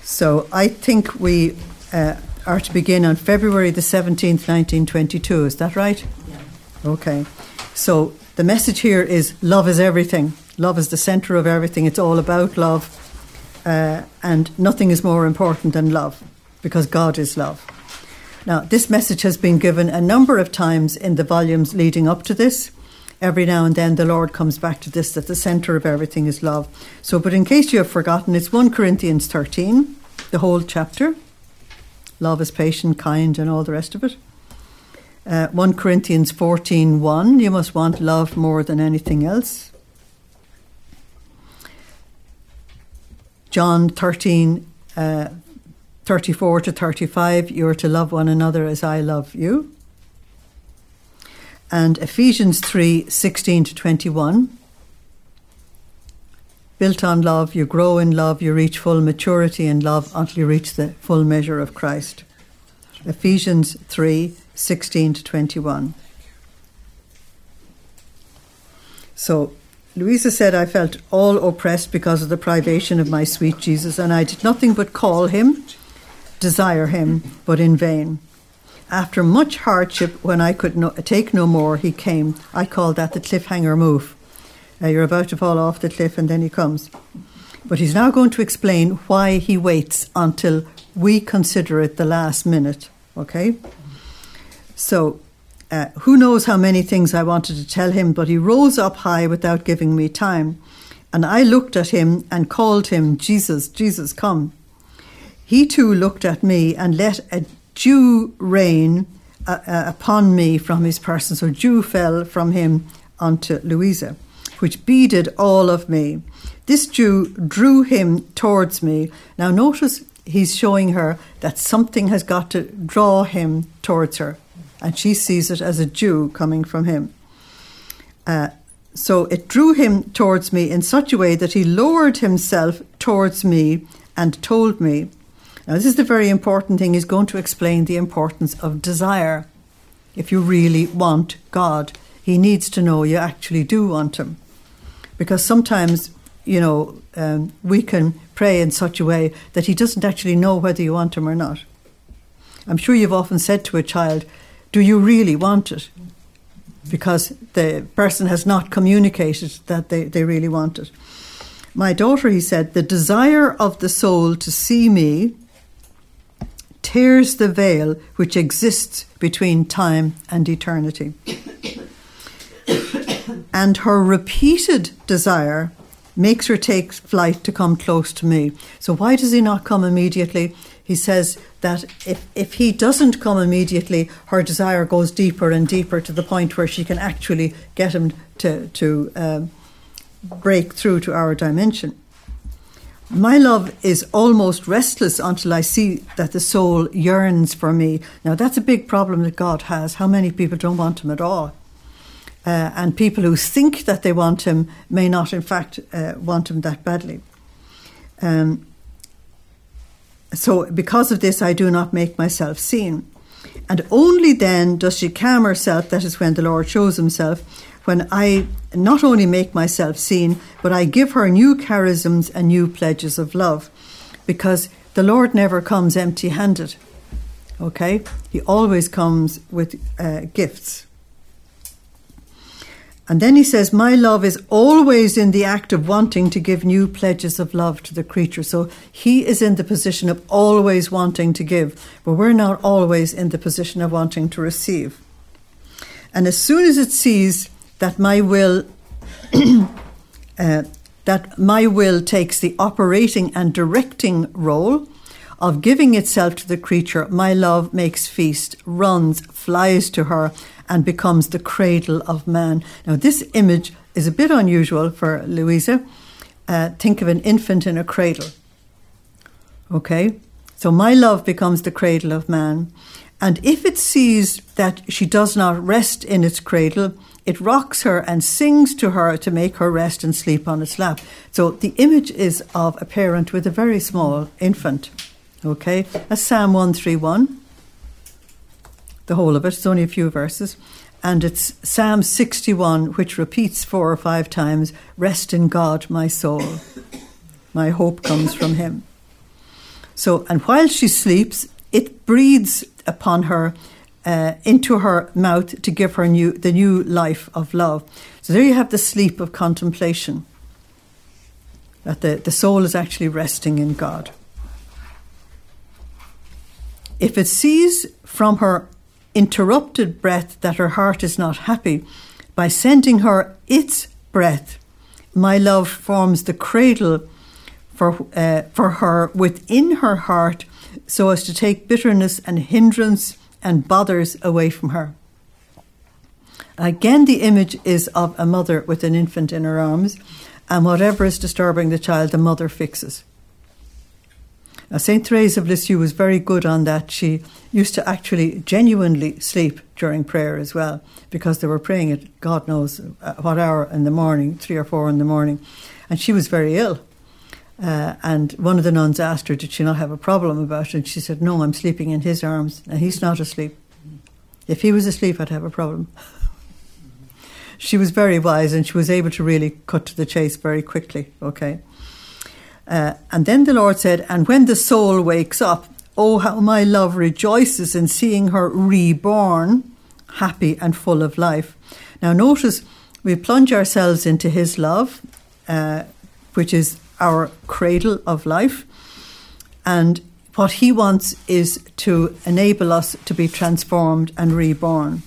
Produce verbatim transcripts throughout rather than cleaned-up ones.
So I think we uh, are to begin on February the seventeenth, nineteen twenty-two. Is that right? Yeah. Okay. So the message here is love is everything. Love is the centre of everything. It's all about love. Uh, and nothing is more important than love, because God is love. Now, this message has been given a number of times in the volumes leading up to this. Every now and then the Lord comes back to this, that the centre of everything is love. So, but in case you have forgotten, it's First Corinthians thirteen, the whole chapter. Love is patient, kind, and all the rest of it. Uh, First Corinthians fourteen one, you must want love more than anything else. John thirteen, uh, thirty-four to thirty-five, you are to love one another as I love you. And Ephesians three, sixteen to twenty-one. Built on love, you grow in love, you reach full maturity in love until you reach the full measure of Christ. Ephesians three, sixteen to twenty-one. So, Louisa said, I felt all oppressed because of the privation of my sweet Jesus, and I did nothing but call him, desire him, but in vain. After much hardship, when I could no, take no more, he came. I call that the cliffhanger move. Uh, you're about to fall off the cliff and then he comes. But he's now going to explain why he waits until we consider it the last minute. Okay? So, Uh, who knows how many things I wanted to tell him, but he rose up high without giving me time. And I looked at him and called him, Jesus, Jesus, come. He too looked at me and let a dew rain uh, uh, upon me from his person. So dew fell from him unto Louisa, which beaded all of me. This dew drew him towards me. Now notice he's showing her that something has got to draw him towards her. And she sees it as a dew coming from him. Uh, so it drew him towards me in such a way that he lowered himself towards me and told me. Now, this is the very important thing. He's going to explain the importance of desire. If you really want God, he needs to know you actually do want him. Because sometimes, you know, um, we can pray in such a way that he doesn't actually know whether you want him or not. I'm sure you've often said to a child, do you really want it? Because the person has not communicated that they, they really want it. My daughter, he said, the desire of the soul to see me tears the veil which exists between time and eternity. And her repeated desire makes her take flight to come close to me. So why does he not come immediately? He says that if, if he doesn't come immediately, her desire goes deeper and deeper to the point where she can actually get him to, to um, break through to our dimension. My love is almost restless until I see that the soul yearns for me. Now, that's a big problem that God has. How many people don't want him at all? Uh, and people who think that they want him may not, in fact, uh, want him that badly. Um, so because of this, I do not make myself seen. And only then does she calm herself, that is when the Lord shows himself, when I not only make myself seen, but I give her new charisms and new pledges of love. Because the Lord never comes empty-handed, okay? He always comes with uh, gifts. And then he says, my love is always in the act of wanting to give new pledges of love to the creature. So he is in the position of always wanting to give, but we're not always in the position of wanting to receive. And as soon as it sees that my will, uh, that my will takes the operating and directing role of giving itself to the creature, my love makes feast, runs, flies to her, and becomes the cradle of man. Now, this image is a bit unusual for Louisa. Uh, think of an infant in a cradle. Okay? So my love becomes the cradle of man. And if it sees that she does not rest in its cradle, it rocks her and sings to her to make her rest and sleep on its lap. So the image is of a parent with a very small infant. Okay? That's Psalm one thirty-one. The whole of it. It's only a few verses. And it's Psalm sixty-one, which repeats four or five times, rest in God, my soul. My hope comes from him. So, and while she sleeps, it breathes upon her, uh, into her mouth to give her new the new life of love. So there you have the sleep of contemplation, that the, the soul is actually resting in God. If it sees from her interrupted breath that her heart is not happy, by sending her its breath, my love forms the cradle for uh, for her within her heart, so as to take bitterness and hindrance and bothers away from her. Again, the image is of a mother with an infant in her arms, and whatever is disturbing the child, the mother fixes. Now, Saint Therese of Lisieux was very good on that. She used to actually genuinely sleep during prayer as well, because they were praying at God knows what hour in the morning, three or four in the morning, and she was very ill. Uh, and one of the nuns asked her, did she not have a problem about it? And she said, no, I'm sleeping in his arms, and he's not asleep. If he was asleep, I'd have a problem. She was very wise, and she was able to really cut to the chase very quickly, okay? Uh, and then the Lord said, and when the soul wakes up, oh, how my love rejoices in seeing her reborn, happy and full of life. Now notice, we plunge ourselves into his love, uh, which is our cradle of life. And what he wants is to enable us to be transformed and reborn.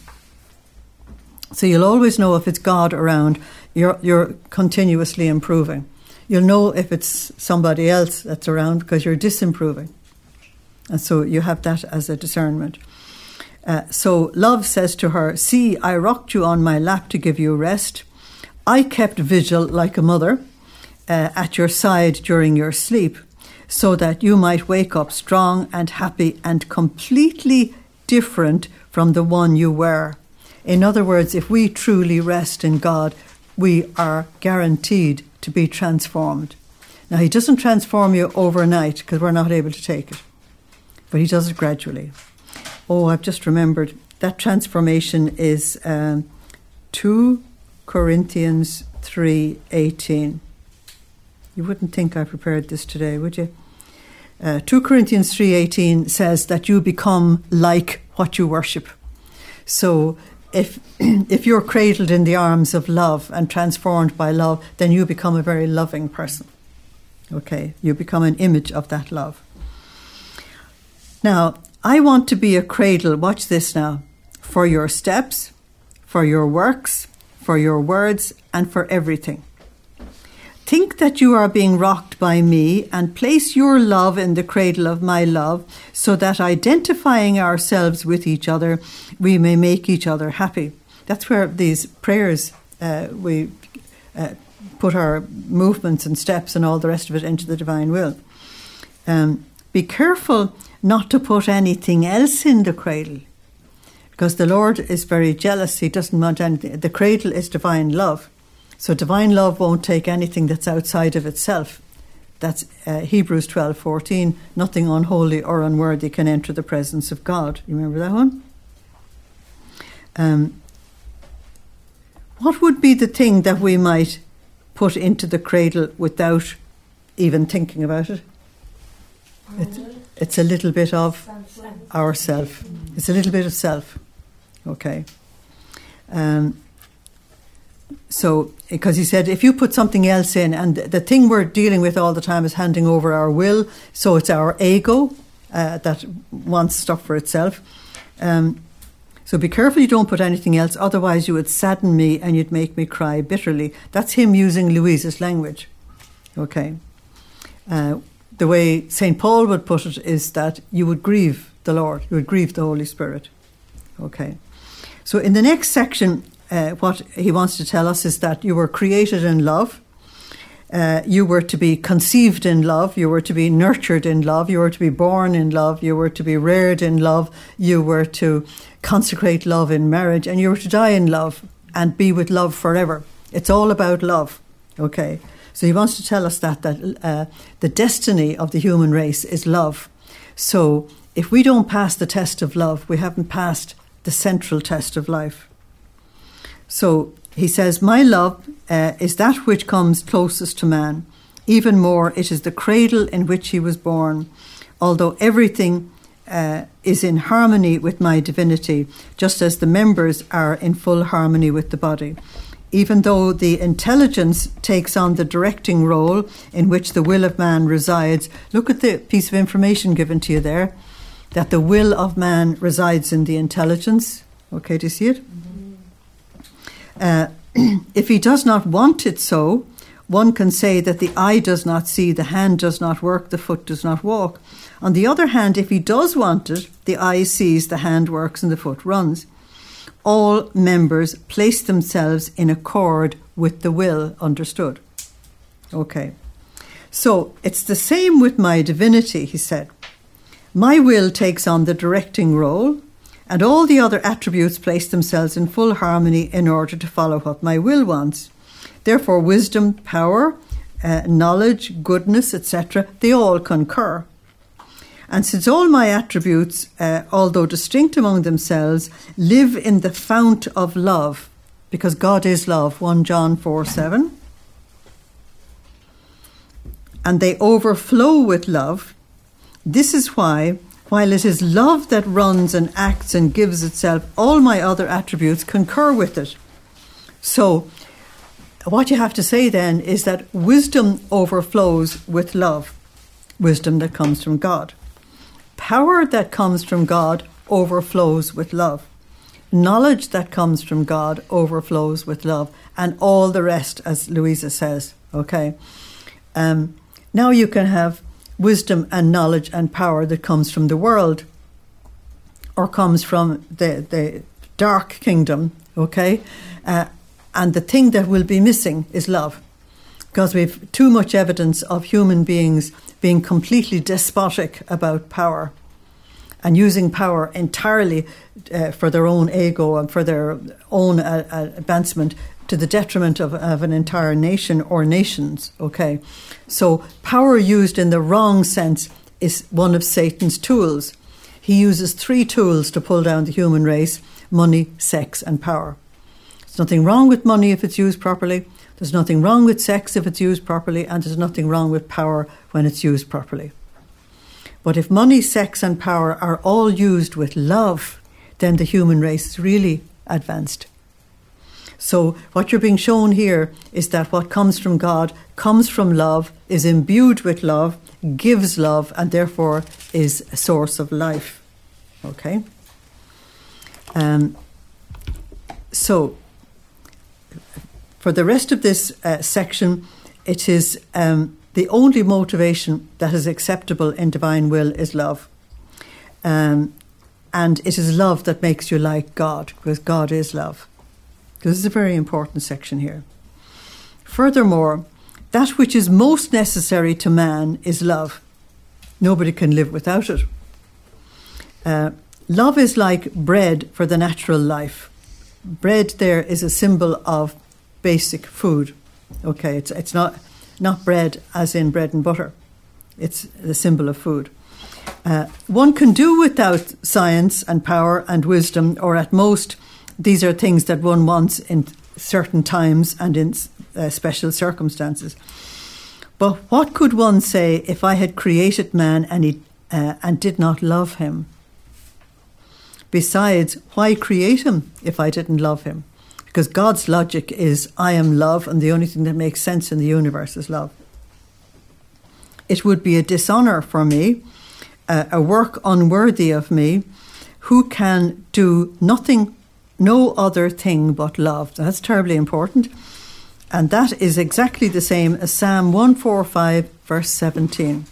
So you'll always know if it's God around, you're, you're continuously improving. You'll know if it's somebody else that's around because you're disimproving. And so you have that as a discernment. Uh, so love says to her, see, I rocked you on my lap to give you rest. I kept vigil like a mother uh, at your side during your sleep, so that you might wake up strong and happy and completely different from the one you were. In other words, if we truly rest in God, we are guaranteed to be transformed. Now, he doesn't transform you overnight because we're not able to take it, but he does it gradually. Oh, I've just remembered that transformation is um, two Corinthians three eighteen. You wouldn't think I prepared this today, would you? Uh, two Corinthians three eighteen says that you become like what you worship. So if if you're cradled in the arms of love and transformed by love, then you become a very loving person. Okay, you become an image of that love. Now, I want to be a cradle, watch this now, for your steps, for your works, for your words, and for everything. Think that you are being rocked by me, and place your love in the cradle of my love, so that identifying ourselves with each other, we may make each other happy. That's where these prayers, uh, we uh, put our movements and steps and all the rest of it into the divine will. Um, be careful not to put anything else in the cradle, because the Lord is very jealous. He doesn't want anything. The cradle is divine love. So divine love won't take anything that's outside of itself. That's uh, Hebrews twelve fourteen. Nothing unholy or unworthy can enter the presence of God. You remember that one? Um, what would be the thing that we might put into the cradle without even thinking about it? It's, it's a little bit of ourself. It's a little bit of self. Okay. Um, so, because he said, if you put something else in, and the thing we're dealing with all the time is handing over our will, so it's our ego uh, that wants stuff for itself. Um, so be careful you don't put anything else, otherwise you would sadden me and you'd make me cry bitterly. That's him using Louise's language. Okay. Uh, the way Saint Paul would put it is that you would grieve the Lord, you would grieve the Holy Spirit. Okay. So in the next section, uh, what he wants to tell us is that you were created in love. Uh, you were to be conceived in love. You were to be nurtured in love. You were to be born in love. You were to be reared in love. You were to consecrate love in marriage. And you were to die in love and be with love forever. It's all about love. Okay. So he wants to tell us that, that uh, the destiny of the human race is love. So if we don't pass the test of love, we haven't passed the central test of life. So he says, my love uh, is that which comes closest to man. Even more, it is the cradle in which he was born. although everything uh, is in harmony with my divinity, just as the members are in full harmony with the body. Even though the intelligence takes on the directing role in which the will of man resides, look at the piece of information given to you there, that the will of man resides in the intelligence. Okay, do you see it? Uh, if he does not want it so, one can say that the eye does not see, the hand does not work, the foot does not walk. On the other hand, if he does want it, the eye sees, the hand works, and the foot runs. All members place themselves in accord with the will, understood. Okay. So it's the same with my divinity, he said. My will takes on the directing role, and all the other attributes place themselves in full harmony in order to follow what my will wants. Therefore, wisdom, power, uh, knowledge, goodness, et cetera, they all concur. And since all my attributes, uh, although distinct among themselves, live in the fount of love, because God is love, First John four seven, and they overflow with love, this is why, while it is love that runs and acts and gives itself, all my other attributes concur with it. So, what you have to say then is that wisdom overflows with love, wisdom that comes from God. Power that comes from God overflows with love. Knowledge that comes from God overflows with love. And all the rest, as Louisa says, okay? Um, now you can have wisdom and knowledge and power that comes from the world or comes from the, the dark kingdom, okay? Uh, and the thing that will be missing is love, because we have too much evidence of human beings being completely despotic about power and using power entirely uh, for their own ego and for their own uh, uh, advancement to the detriment of, of an entire nation or nations, okay? So power used in the wrong sense is one of Satan's tools. He uses three tools to pull down the human race: money, sex, and power. There's nothing wrong with money if it's used properly. There's nothing wrong with sex if it's used properly, and there's nothing wrong with power when it's used properly. But if money, sex, and power are all used with love, then the human race is really advanced. So what you're being shown here is that what comes from God comes from love, is imbued with love, gives love, and therefore is a source of life. Okay? Um, so, for the rest of this uh, section, it is um, the only motivation that is acceptable in divine will is love. Um, and it is love that makes you like God, because God is love. This is a very important section here. Furthermore, that which is most necessary to man is love. Nobody can live without it. Uh, love is like bread for the natural life. Bread there is a symbol of basic food. Okay, it's it's not not bread as in bread and butter. It's the symbol of food. Uh, one can do without science and power and wisdom, or at most, these are things that one wants in certain times and in uh, special circumstances. But what could one say if I had created man and he uh, and did not love him? Besides, why create him if I didn't love him? Because God's logic is, I am love, and the only thing that makes sense in the universe is love. It would be a dishonour for me, uh, a work unworthy of me, who can do nothing, no other thing but love. That's terribly important. And that is exactly the same as Psalm one forty-five, verse seventeen.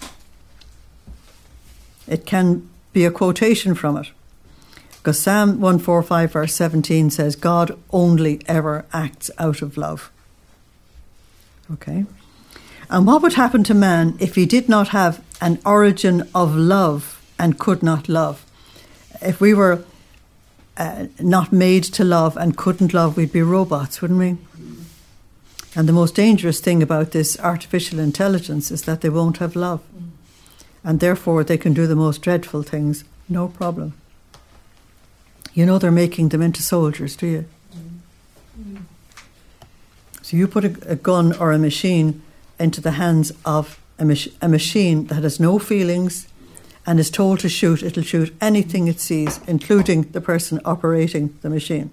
It can be a quotation from it. Because Psalm one forty-five, verse seventeen says, God only ever acts out of love. Okay? And what would happen to man if he did not have an origin of love and could not love? If we were uh, not made to love and couldn't love, we'd be robots, wouldn't we? And the most dangerous thing about this artificial intelligence is that they won't have love. And therefore they can do the most dreadful things, no problem. You know they're making them into soldiers, do you? Mm-hmm. So you put a, a gun or a machine into the hands of a, mach- a machine that has no feelings and is told to shoot, it'll shoot anything it sees, including the person operating the machine.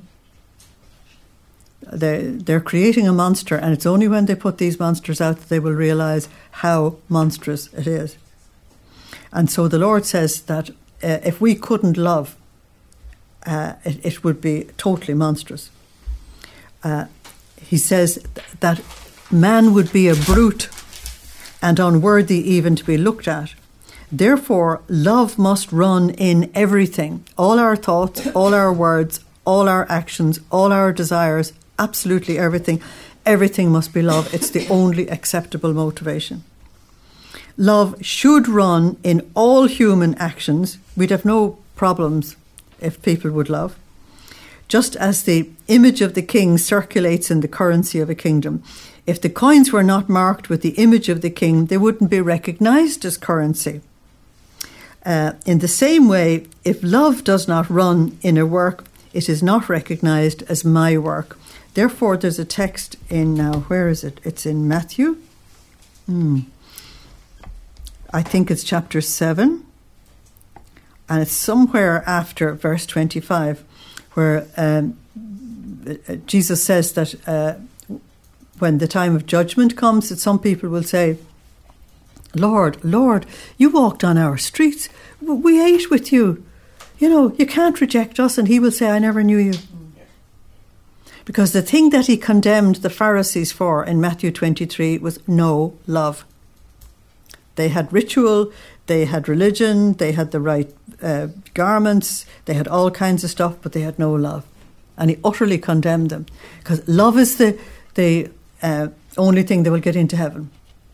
They're, they're creating a monster, and it's only when they put these monsters out that they will realise how monstrous it is. And so the Lord says that uh, if we couldn't love, uh, it, it would be totally monstrous. Uh, he says th- that man would be a brute and unworthy even to be looked at. Therefore, love must run in everything. All our thoughts, all our words, all our actions, all our desires, absolutely everything. Everything must be love. It's the only acceptable motivation. Love should run in all human actions. We'd have no problems if people would love. Just as the image of the king circulates in the currency of a kingdom. If the coins were not marked with the image of the king, they wouldn't be recognised as currency. Uh, in the same way, if love does not run in a work, it is not recognised as my work. Therefore, there's a text in, now, where is it? It's in Matthew. Hmm. I think it's chapter seven. And it's somewhere after verse twenty-five, where um, Jesus says that uh, when the time of judgment comes, that some people will say, Lord, Lord, you walked on our streets. We ate with you. You know, you can't reject us. And he will say, I never knew you. Because the thing that he condemned the Pharisees for in Matthew twenty-three was no love. They had ritual, they had religion, they had the right uh, garments, they had all kinds of stuff, but they had no love. And he utterly condemned them. Because love is the, the uh, only thing that will get into heaven.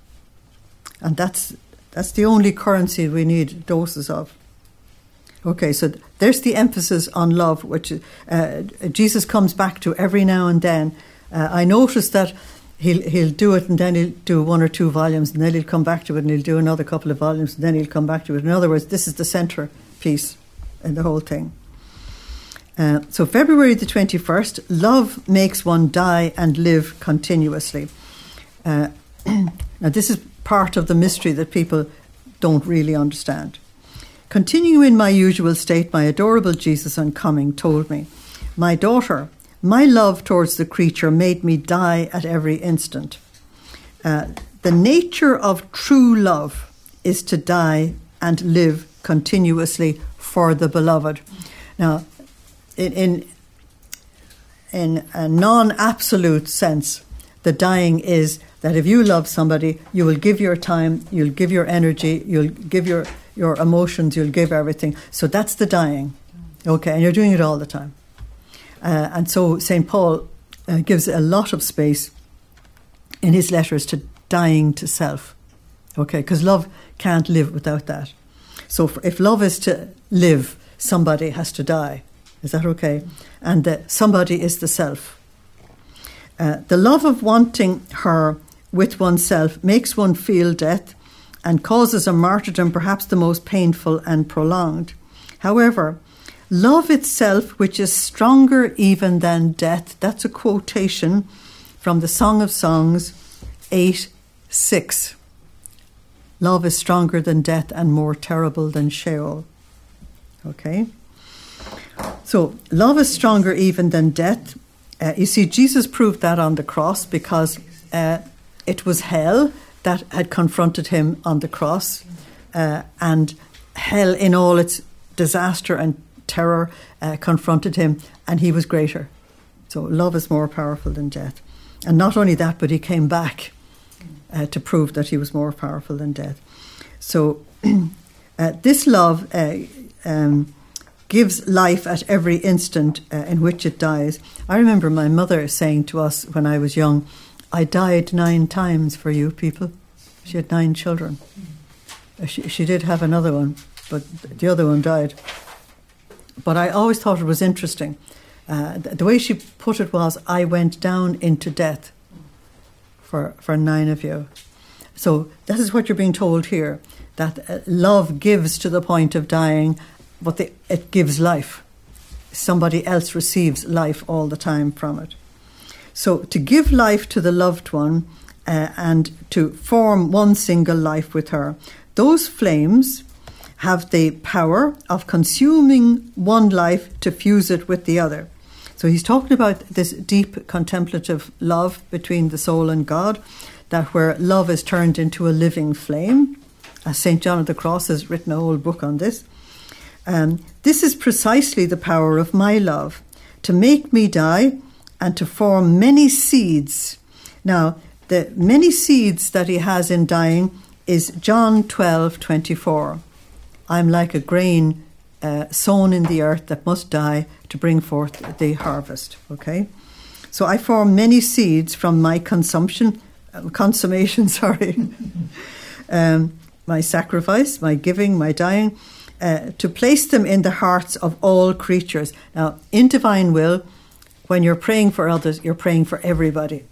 And that's that's the only currency we need doses of. Okay, so there's the emphasis on love, which uh, Jesus comes back to every now and then. Uh, I noticed that he'll he'll do it, and then he'll do one or two volumes, and then he'll come back to it, and he'll do another couple of volumes, and then he'll come back to it. In other words, this is the centre piece in the whole thing. Uh, so February the twenty-first, love makes one die and live continuously. Uh, now this is part of the mystery that people don't really understand. Continuing in my usual state, my adorable Jesus on coming told me, my daughter, my love towards the creature made me die at every instant. Uh, the nature of true love is to die and live continuously for the beloved. Now, in in, in a non-absolute sense, the dying is that if you love somebody, you will give your time, you'll give your energy, you'll give your, your emotions, you'll give everything. So that's the dying. Okay, and you're doing it all the time. Uh, and so Saint Paul uh, gives a lot of space in his letters to dying to self. Okay, because love can't live without that. So for, if love is to live, somebody has to die. Is that okay? And the, somebody is the self. Uh, the love of wanting her with oneself makes one feel death and causes a martyrdom perhaps the most painful and prolonged. However, love itself, which is stronger even than death, that's a quotation from the Song of Songs eight six. Love is stronger than death and more terrible than Sheol. Okay? So, love is stronger even than death. Uh, you see, Jesus proved that on the cross because uh, it was hell that had confronted him on the cross. Uh, and hell in all its disaster and terror uh, confronted him, and he was greater. So love is more powerful than death. And not only that, but he came back uh, to prove that he was more powerful than death. So uh, this love uh, um, gives life at every instant uh, in which it dies. I remember my mother saying to us when I was young, I died nine times for you people. She had nine children. Uh, she, she did have another one, but the other one died. But I always thought it was interesting. Uh, the, the way she put it was, I went down into death for, for nine of you. So that is what you're being told here, that uh, love gives to the point of dying, but the, it gives life. Somebody else receives life all the time from it. So to give life to the loved one uh, and to form one single life with her, those flames have the power of consuming one life to fuse it with the other. So he's talking about this deep contemplative love between the soul and God, that where love is turned into a living flame. As Saint John of the Cross has written a whole book on this. Um, this is precisely the power of my love, to make me die and to form many seeds. Now, the many seeds that he has in dying is John twelve twenty-four. I'm like a grain uh, sown in the earth that must die to bring forth the harvest. Okay? So I form many seeds from my consumption, uh, consummation, sorry, um, my sacrifice, my giving, my dying, uh, to place them in the hearts of all creatures. Now, in divine will, when you're praying for others, you're praying for everybody.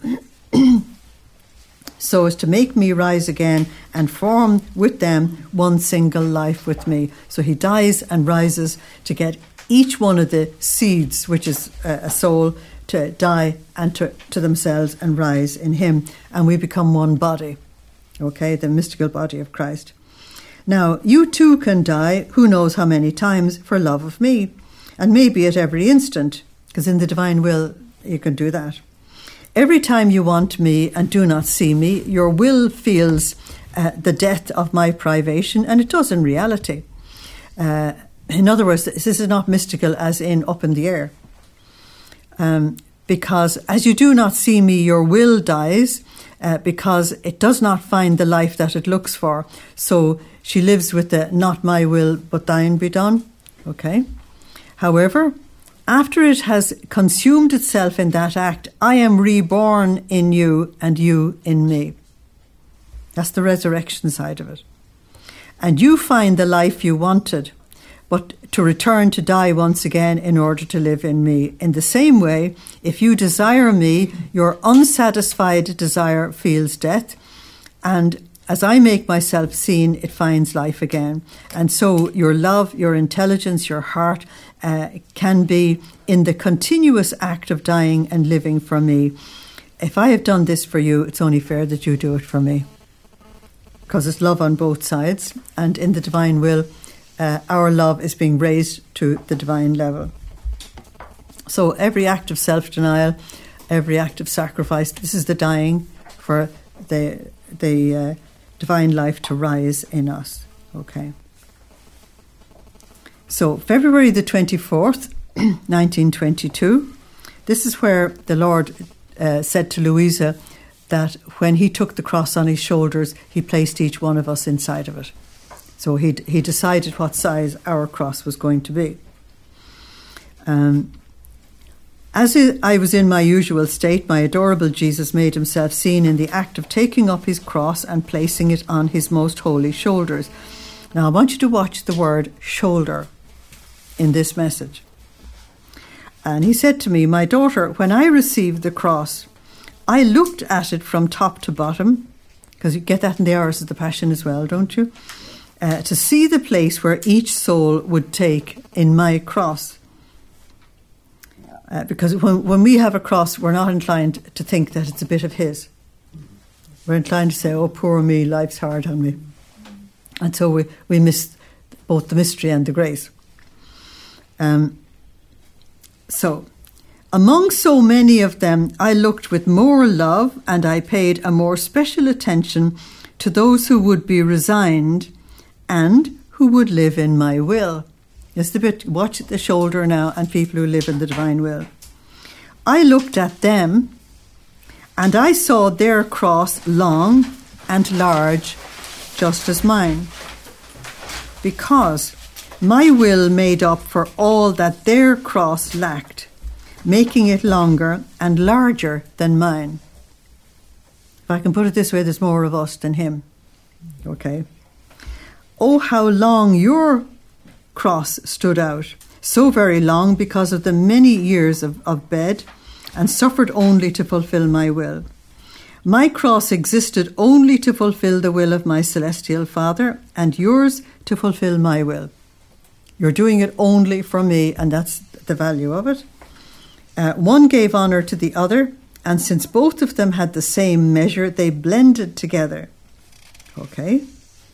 So as to make me rise again and form with them one single life with me. So he dies and rises to get each one of the seeds, which is a soul, to die and to, to themselves and rise in him. And we become one body, okay, the mystical body of Christ. Now, you too can die, who knows how many times, for love of me. And maybe at every instant, because in the divine will, you can do that. Every time you want me and do not see me, your will feels uh, the death of my privation, and it does in reality. Uh, in other words, this is not mystical as in up in the air. Um, because as you do not see me, your will dies, uh, because it does not find the life that it looks for. So she lives with the not my will, but thine be done. Okay. However, after it has consumed itself in that act, I am reborn in you and you in me. That's the resurrection side of it. And you find the life you wanted, but to return to die once again in order to live in me. In the same way, if you desire me, your unsatisfied desire feels death, and as I make myself seen, it finds life again. And so your love, your intelligence, your heart uh, can be in the continuous act of dying and living for me. If I have done this for you, it's only fair that you do it for me. Because it's love on both sides. And in the divine will, uh, our love is being raised to the divine level. So every act of self-denial, every act of sacrifice, this is the dying for the the uh, divine life to rise in us. Okay. So February the twenty-fourth, nineteen twenty-two, this is where the Lord uh, said to Louisa that when he took the cross on his shoulders, he placed each one of us inside of it. So he he decided what size our cross was going to be. Um, As I was in my usual state, my adorable Jesus made himself seen in the act of taking up his cross and placing it on his most holy shoulders. Now, I want you to watch the word shoulder in this message. And he said to me, my daughter, when I received the cross, I looked at it from top to bottom, because you get that in the Hours of the Passion as well, don't you? Uh, to see the place where each soul would take in my cross. Uh, because when, when we have a cross, we're not inclined to think that it's a bit of his. We're inclined to say, oh, poor me, life's hard on me. And so we, we miss both the mystery and the grace. Um, so, among so many of them, I looked with more love and I paid a more special attention to those who would be resigned and who would live in my will. It's the bit, watch the shoulder now, and people who live in the divine will. I looked at them, and I saw their cross long and large, just as mine. Because my will made up for all that their cross lacked, making it longer and larger than mine. If I can put it this way, there's more of us than him. Okay. Oh, how long your cross stood out, so very long because of the many years of, of bed, and suffered only to fulfill my will. My cross existed only to fulfill the will of my celestial Father, and yours to fulfill my will. You're doing it only for me, and that's the value of it. Uh, one gave honour to the other, and since both of them had the same measure, they blended together. Okay?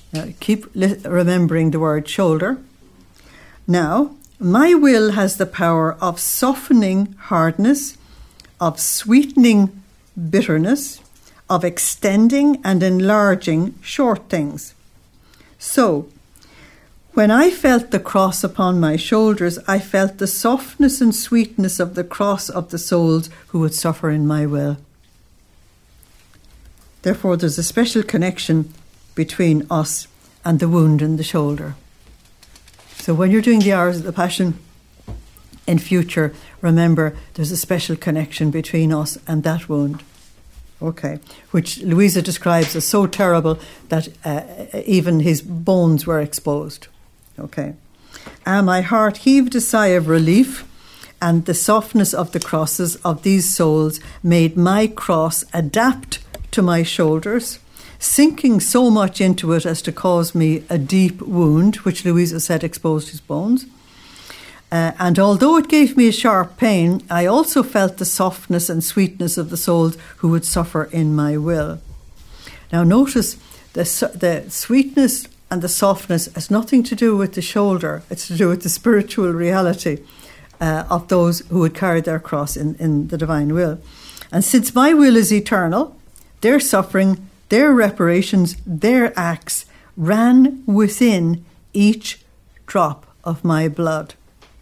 Now, keep li- remembering the word shoulder. Now, my will has the power of softening hardness, of sweetening bitterness, of extending and enlarging short things. So, when I felt the cross upon my shoulders, I felt the softness and sweetness of the cross of the souls who would suffer in my will. Therefore, there's a special connection between us and the wound in the shoulder. So when you're doing the Hours of the Passion in future, remember there's a special connection between us and that wound. Okay, which Louisa describes as so terrible that uh, even his bones were exposed. Okay. And my heart heaved a sigh of relief, and the softness of the crosses of these souls made my cross adapt to my shoulders, sinking so much into it as to cause me a deep wound, which Louisa said exposed his bones. Uh, and although it gave me a sharp pain, I also felt the softness and sweetness of the souls who would suffer in my will. Now notice the, the sweetness and the softness has nothing to do with the shoulder. It's to do with the spiritual reality uh, of those who would carry their cross in, in the divine will. And since my will is eternal, their suffering, their reparations, their acts ran within each drop of my blood,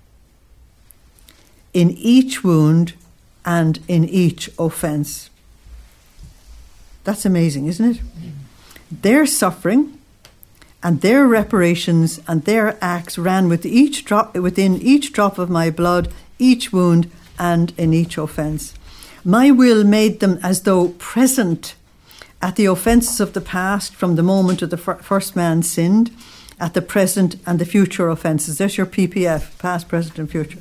in each wound and in each offence. That's amazing, isn't it? Their suffering and their reparations and their acts ran with each drop, within each drop of my blood, each wound, and in each offence. My will made them as though present at the offences of the past from the moment of the fir- first man sinned, at the present and the future offences. There's your P P F, past, present and future.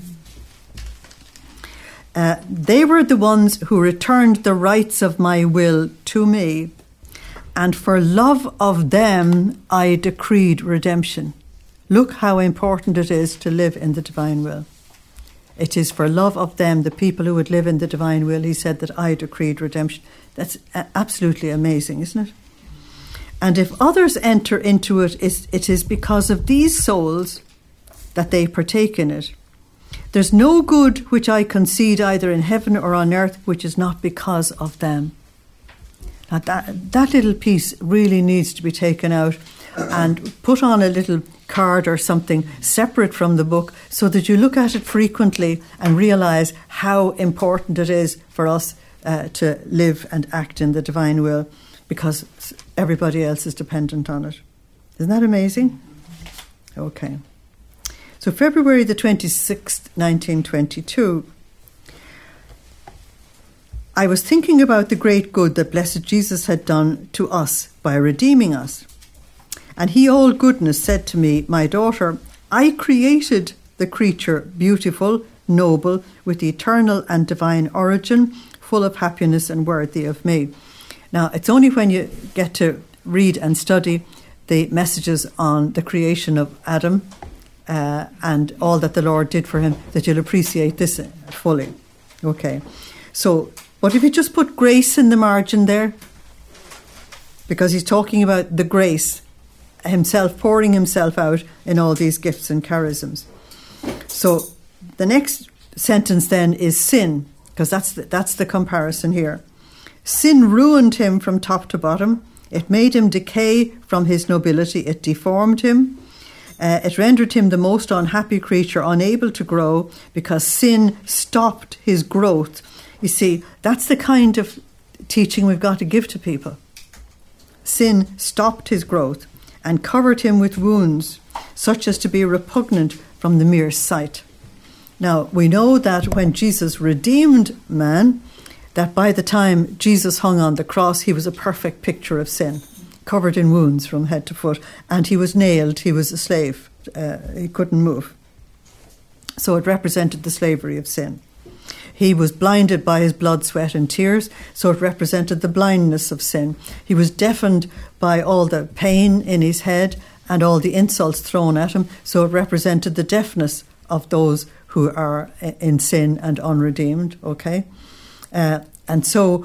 Uh, they were the ones who returned the rights of my will to me, and for love of them I decreed redemption. Look how important it is to live in the divine will. It is for love of them, the people who would live in the divine will, he said, that I decreed redemption. That's absolutely amazing, isn't it? And if others enter into it, it is because of these souls that they partake in it. There's no good which I concede either in heaven or on earth which is not because of them. Now that, that little piece really needs to be taken out and put on a little card or something separate from the book so that you look at it frequently and realise how important it is for us uh, to live and act in the divine will, because everybody else is dependent on it. Isn't that amazing? Okay. So February the twenty-sixth, nineteen twenty-two, I was thinking about the great good that blessed Jesus had done to us by redeeming us. And he, all goodness, said to me, my daughter, I created the creature beautiful, noble, with eternal and divine origin, full of happiness and worthy of me. Now, it's only when you get to read and study the messages on the creation of Adam uh, and all that the Lord did for him that you'll appreciate this fully. Okay. So, but if you just put grace in the margin there, because he's talking about the grace, himself pouring himself out in all these gifts and charisms. So the next sentence then is sin, because that's the, that's the comparison here. Sin ruined him from top to bottom. It made him decay from his nobility. It deformed him. Uh, it rendered him the most unhappy creature, unable to grow, because sin stopped his growth. You see, that's the kind of teaching we've got to give to people. Sin stopped his growth and covered him with wounds, such as to be repugnant from the mere sight. Now, we know that when Jesus redeemed man, that by the time Jesus hung on the cross, he was a perfect picture of sin, covered in wounds from head to foot, and he was nailed, he was a slave, uh, he couldn't move. So it represented the slavery of sin. He was blinded by his blood, sweat and tears, so it represented the blindness of sin. He was deafened by all the pain in his head and all the insults thrown at him, so it represented the deafness of those who are in sin and unredeemed, okay? Uh, and so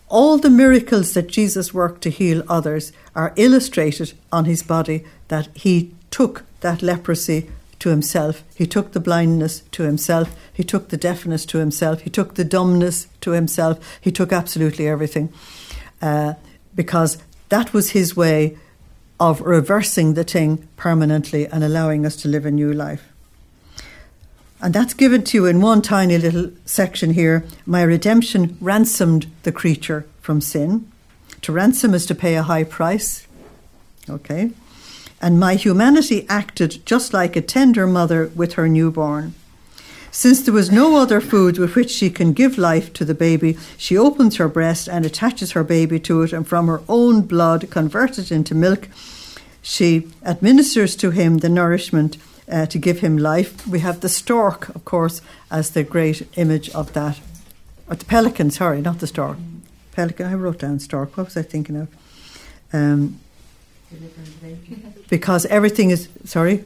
all the miracles that Jesus worked to heal others are illustrated on his body, that he took that leprosy to himself. He took the blindness to himself. He took the deafness to himself. He took the dumbness to himself. He took absolutely everything. Uh, because that was his way of reversing the thing permanently and allowing us to live a new life. And that's given to you in one tiny little section here. My redemption ransomed the creature from sin. To ransom is to pay a high price. Okay. And my humanity acted just like a tender mother with her newborn. Since there was no other food with which she can give life to the baby, she opens her breast and attaches her baby to it, and from her own blood, converted into milk, she administers to him the nourishment uh, to give him life. We have the stork, of course, as the great image of that. Or the pelican, sorry, not the stork. Pelican, I wrote down stork. What was I thinking of? Um, because everything is, sorry?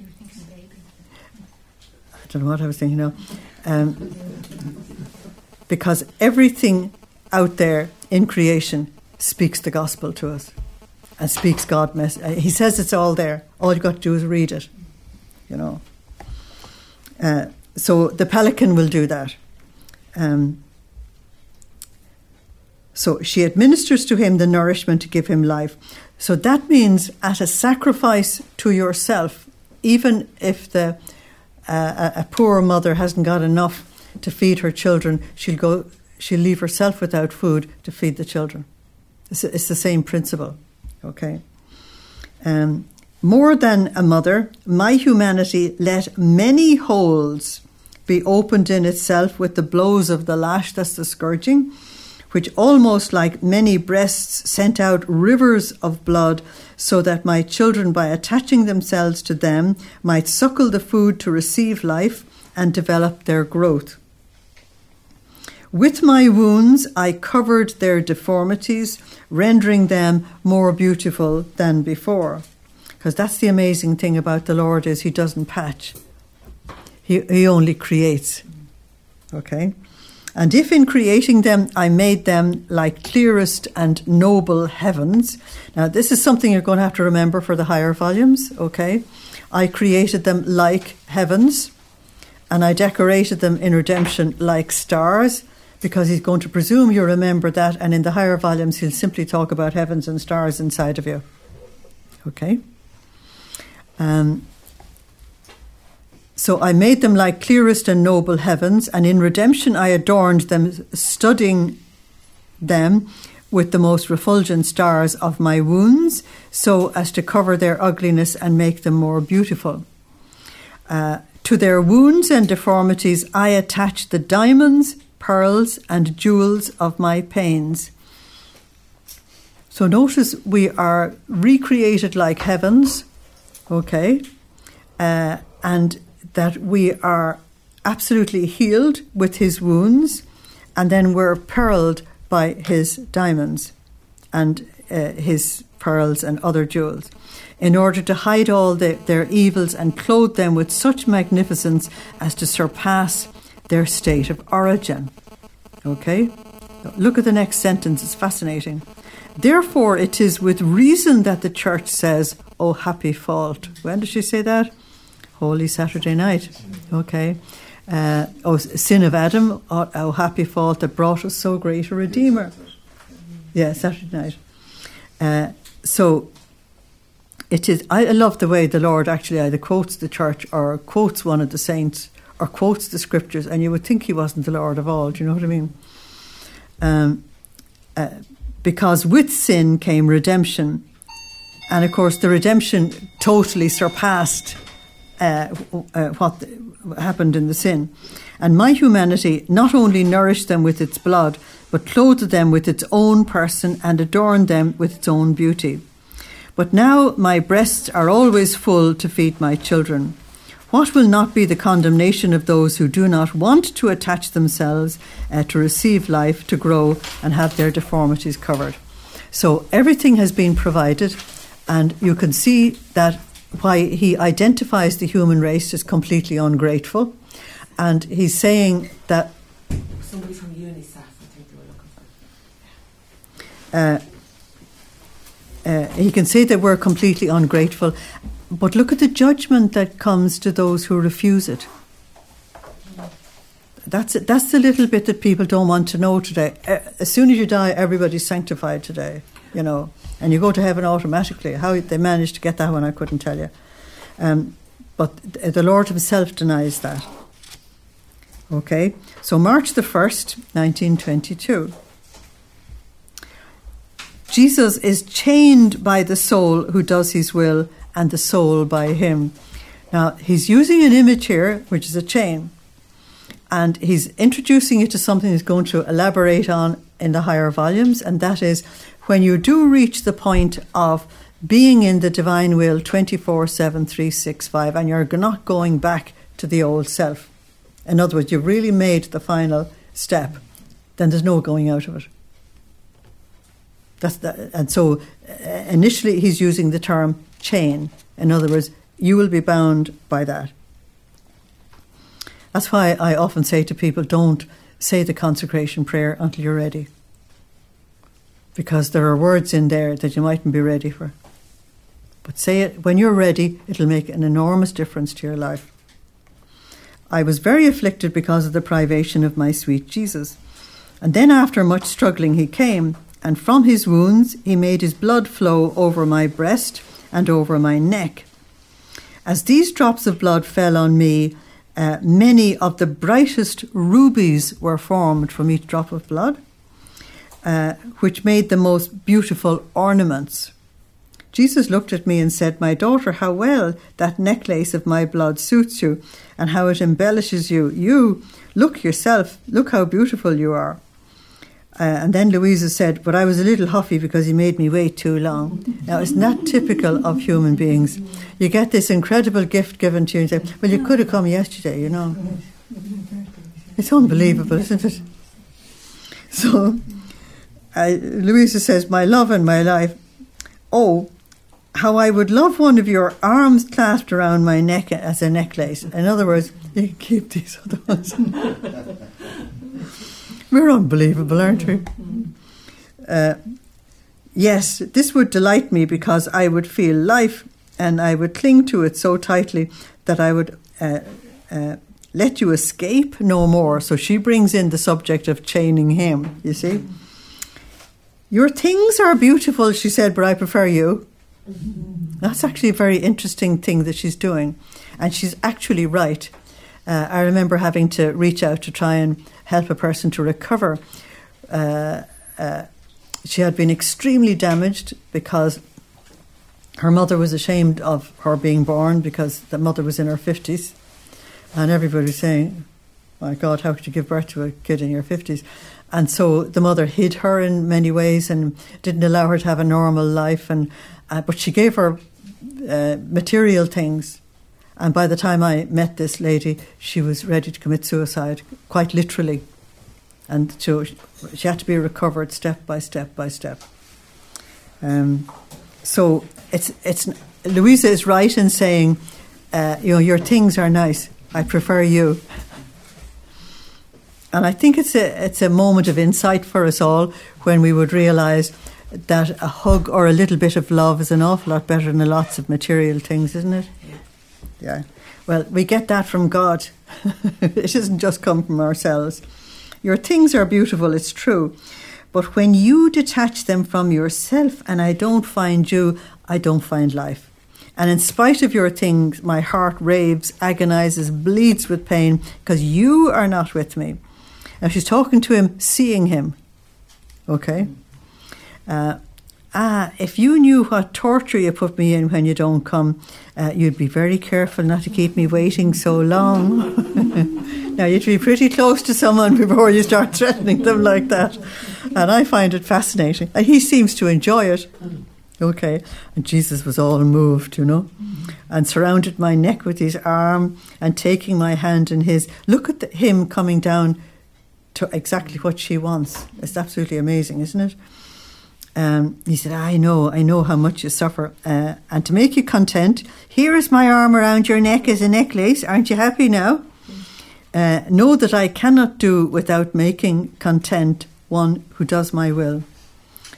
I don't know what I was thinking of. Um, because everything out there in creation speaks the gospel to us and speaks God. Mess- he says it's all there. All you've got to do is read it, you know. Uh, so the pelican will do that. Um, so she administers to him the nourishment to give him life. So that means at a sacrifice to yourself, even if the Uh, a, a poor mother hasn't got enough to feed her children, she'll go, she'll leave herself without food to feed the children. It's, it's the same principle, okay? Um, more than a mother, my humanity let many holes be opened in itself with the blows of the lash, that's the scourging, which almost like many breasts sent out rivers of blood, so that my children, by attaching themselves to them, might suckle the food to receive life and develop their growth. With my wounds, I covered their deformities, rendering them more beautiful than before. Because that's the amazing thing about the Lord, is he doesn't patch. He, he only creates. Okay? And if in creating them, I made them like clearest and noble heavens. Now, this is something you're going to have to remember for the higher volumes, okay? I created them like heavens, and I decorated them in redemption like stars, because he's going to presume you remember that, and in the higher volumes, he'll simply talk about heavens and stars inside of you. Okay? Um... So I made them like clearest and noble heavens, and in redemption I adorned them, studding them with the most refulgent stars of my wounds, so as to cover their ugliness and make them more beautiful. Uh, to their wounds and deformities I attached the diamonds, pearls, and jewels of my pains. So notice we are recreated like heavens, okay, uh, and that we are absolutely healed with his wounds, and then we're pearled by his diamonds and uh, his pearls and other jewels, in order to hide all the, their evils and clothe them with such magnificence as to surpass their state of origin. Okay? Look at the next sentence, it's fascinating. Therefore it is with reason that the church says, "Oh, happy fault." When did she say that? Holy Saturday night, okay. Uh, oh, sin of Adam, oh, oh, happy fault that brought us so great a Redeemer. Yeah, Saturday night. Uh, so, it is. I love the way the Lord actually either quotes the church or quotes one of the saints or quotes the scriptures, and you would think he wasn't the Lord of all. Do you know what I mean? Um, uh, because with sin came redemption, and of course the redemption totally surpassed Uh, uh, what happened in the sin. And my humanity not only nourished them with its blood, but clothed them with its own person and adorned them with its own beauty. But now my breasts are always full to feed my children. What will not be the condemnation of those who do not want to attach themselves uh, to receive life, to grow, and have their deformities covered? So everything has been provided, and you can see that why he identifies the human race as completely ungrateful, and he's saying that somebody from UNICEF, I think they were looking for. Uh, uh, he can say that we're completely ungrateful, but look at the judgment that comes to those who refuse it. That's that's the little bit that people don't want to know today. Uh, as soon as you die, everybody's sanctified today, you know, and you go to heaven automatically. How they managed to get that one, I couldn't tell you. Um, but the Lord himself denies that. Okay, so March the first, nineteen twenty-two. Jesus is chained by the soul who does his will, and the soul by him. Now, he's using an image here, which is a chain. And he's introducing it to something he's going to elaborate on in the higher volumes, and that is when you do reach the point of being in the divine will twenty-four seven, three sixty-five, and you're not going back to the old self. In other words, you've really made the final step, then there's no going out of it. That's the, and so uh, initially he's using the term chain. In other words, you will be bound by that. That's why I often say to people, don't say the consecration prayer until you're ready. Because there are words in there that you mightn't be ready for. But say it when you're ready, it'll make an enormous difference to your life. I was very afflicted because of the privation of my sweet Jesus. And then after much struggling he came, and from his wounds he made his blood flow over my breast and over my neck. As these drops of blood fell on me, Uh, many of the brightest rubies were formed from each drop of blood, uh, which made the most beautiful ornaments. Jesus looked at me and said, "My daughter, how well that necklace of my blood suits you, and how it embellishes you. You, look yourself, look how beautiful you are." Uh, and then Louisa said, "But I was a little huffy because he made me wait too long." Now, isn't that typical of human beings? You get this incredible gift given to you and say, "Well, you could have come yesterday, you know." It's unbelievable, isn't it? So, uh, Louisa says, "My love and my life, oh, how I would love one of your arms clasped around my neck as a necklace." In other words, you can keep these other ones. We're unbelievable, aren't we? Uh, yes, this would delight me because I would feel life and I would cling to it so tightly that I would uh, uh, let you escape no more. So she brings in the subject of chaining him, you see. "Your things are beautiful," she said, "but I prefer you." That's actually a very interesting thing that she's doing. And she's actually right. Uh, I remember having to reach out to try and help a person to recover. Uh, uh, she had been extremely damaged because her mother was ashamed of her being born because the mother was in her fifties. And everybody was saying, "My God, how could you give birth to a kid in your fifties?" And so the mother hid her in many ways and didn't allow her to have a normal life. And uh, but she gave her uh, material things. And by the time I met this lady, she was ready to commit suicide, quite literally. And so she had to be recovered step by step by step. Um, so it's it's Louisa is right in saying, uh, you know, your things are nice. I prefer you. And I think it's a it's a moment of insight for us all when we would realise that a hug or a little bit of love is an awful lot better than lots of material things, isn't it? Yeah. Well, we get that from God. It doesn't just come from ourselves. Your things are beautiful, it's true. But when you detach them from yourself and I don't find you, I don't find life. And in spite of your things, my heart raves, agonizes, bleeds with pain because you are not with me. Now she's talking to him, seeing him. Okay? Uh, Ah, if you knew what torture you put me in when you don't come, uh, you'd be very careful not to keep me waiting so long. Now, you'd be pretty close to someone before you start threatening them like that. And I find it fascinating. And he seems to enjoy it. Okay. And Jesus was all moved, you know, and surrounded my neck with his arm and taking my hand in his. Look at the, him coming down to exactly what she wants. It's absolutely amazing, isn't it? Um, he said, I know, I know how much you suffer. Uh, and to make you content, here is my arm around your neck as a necklace. Aren't you happy now? Uh, know that I cannot do without making content one who does my will.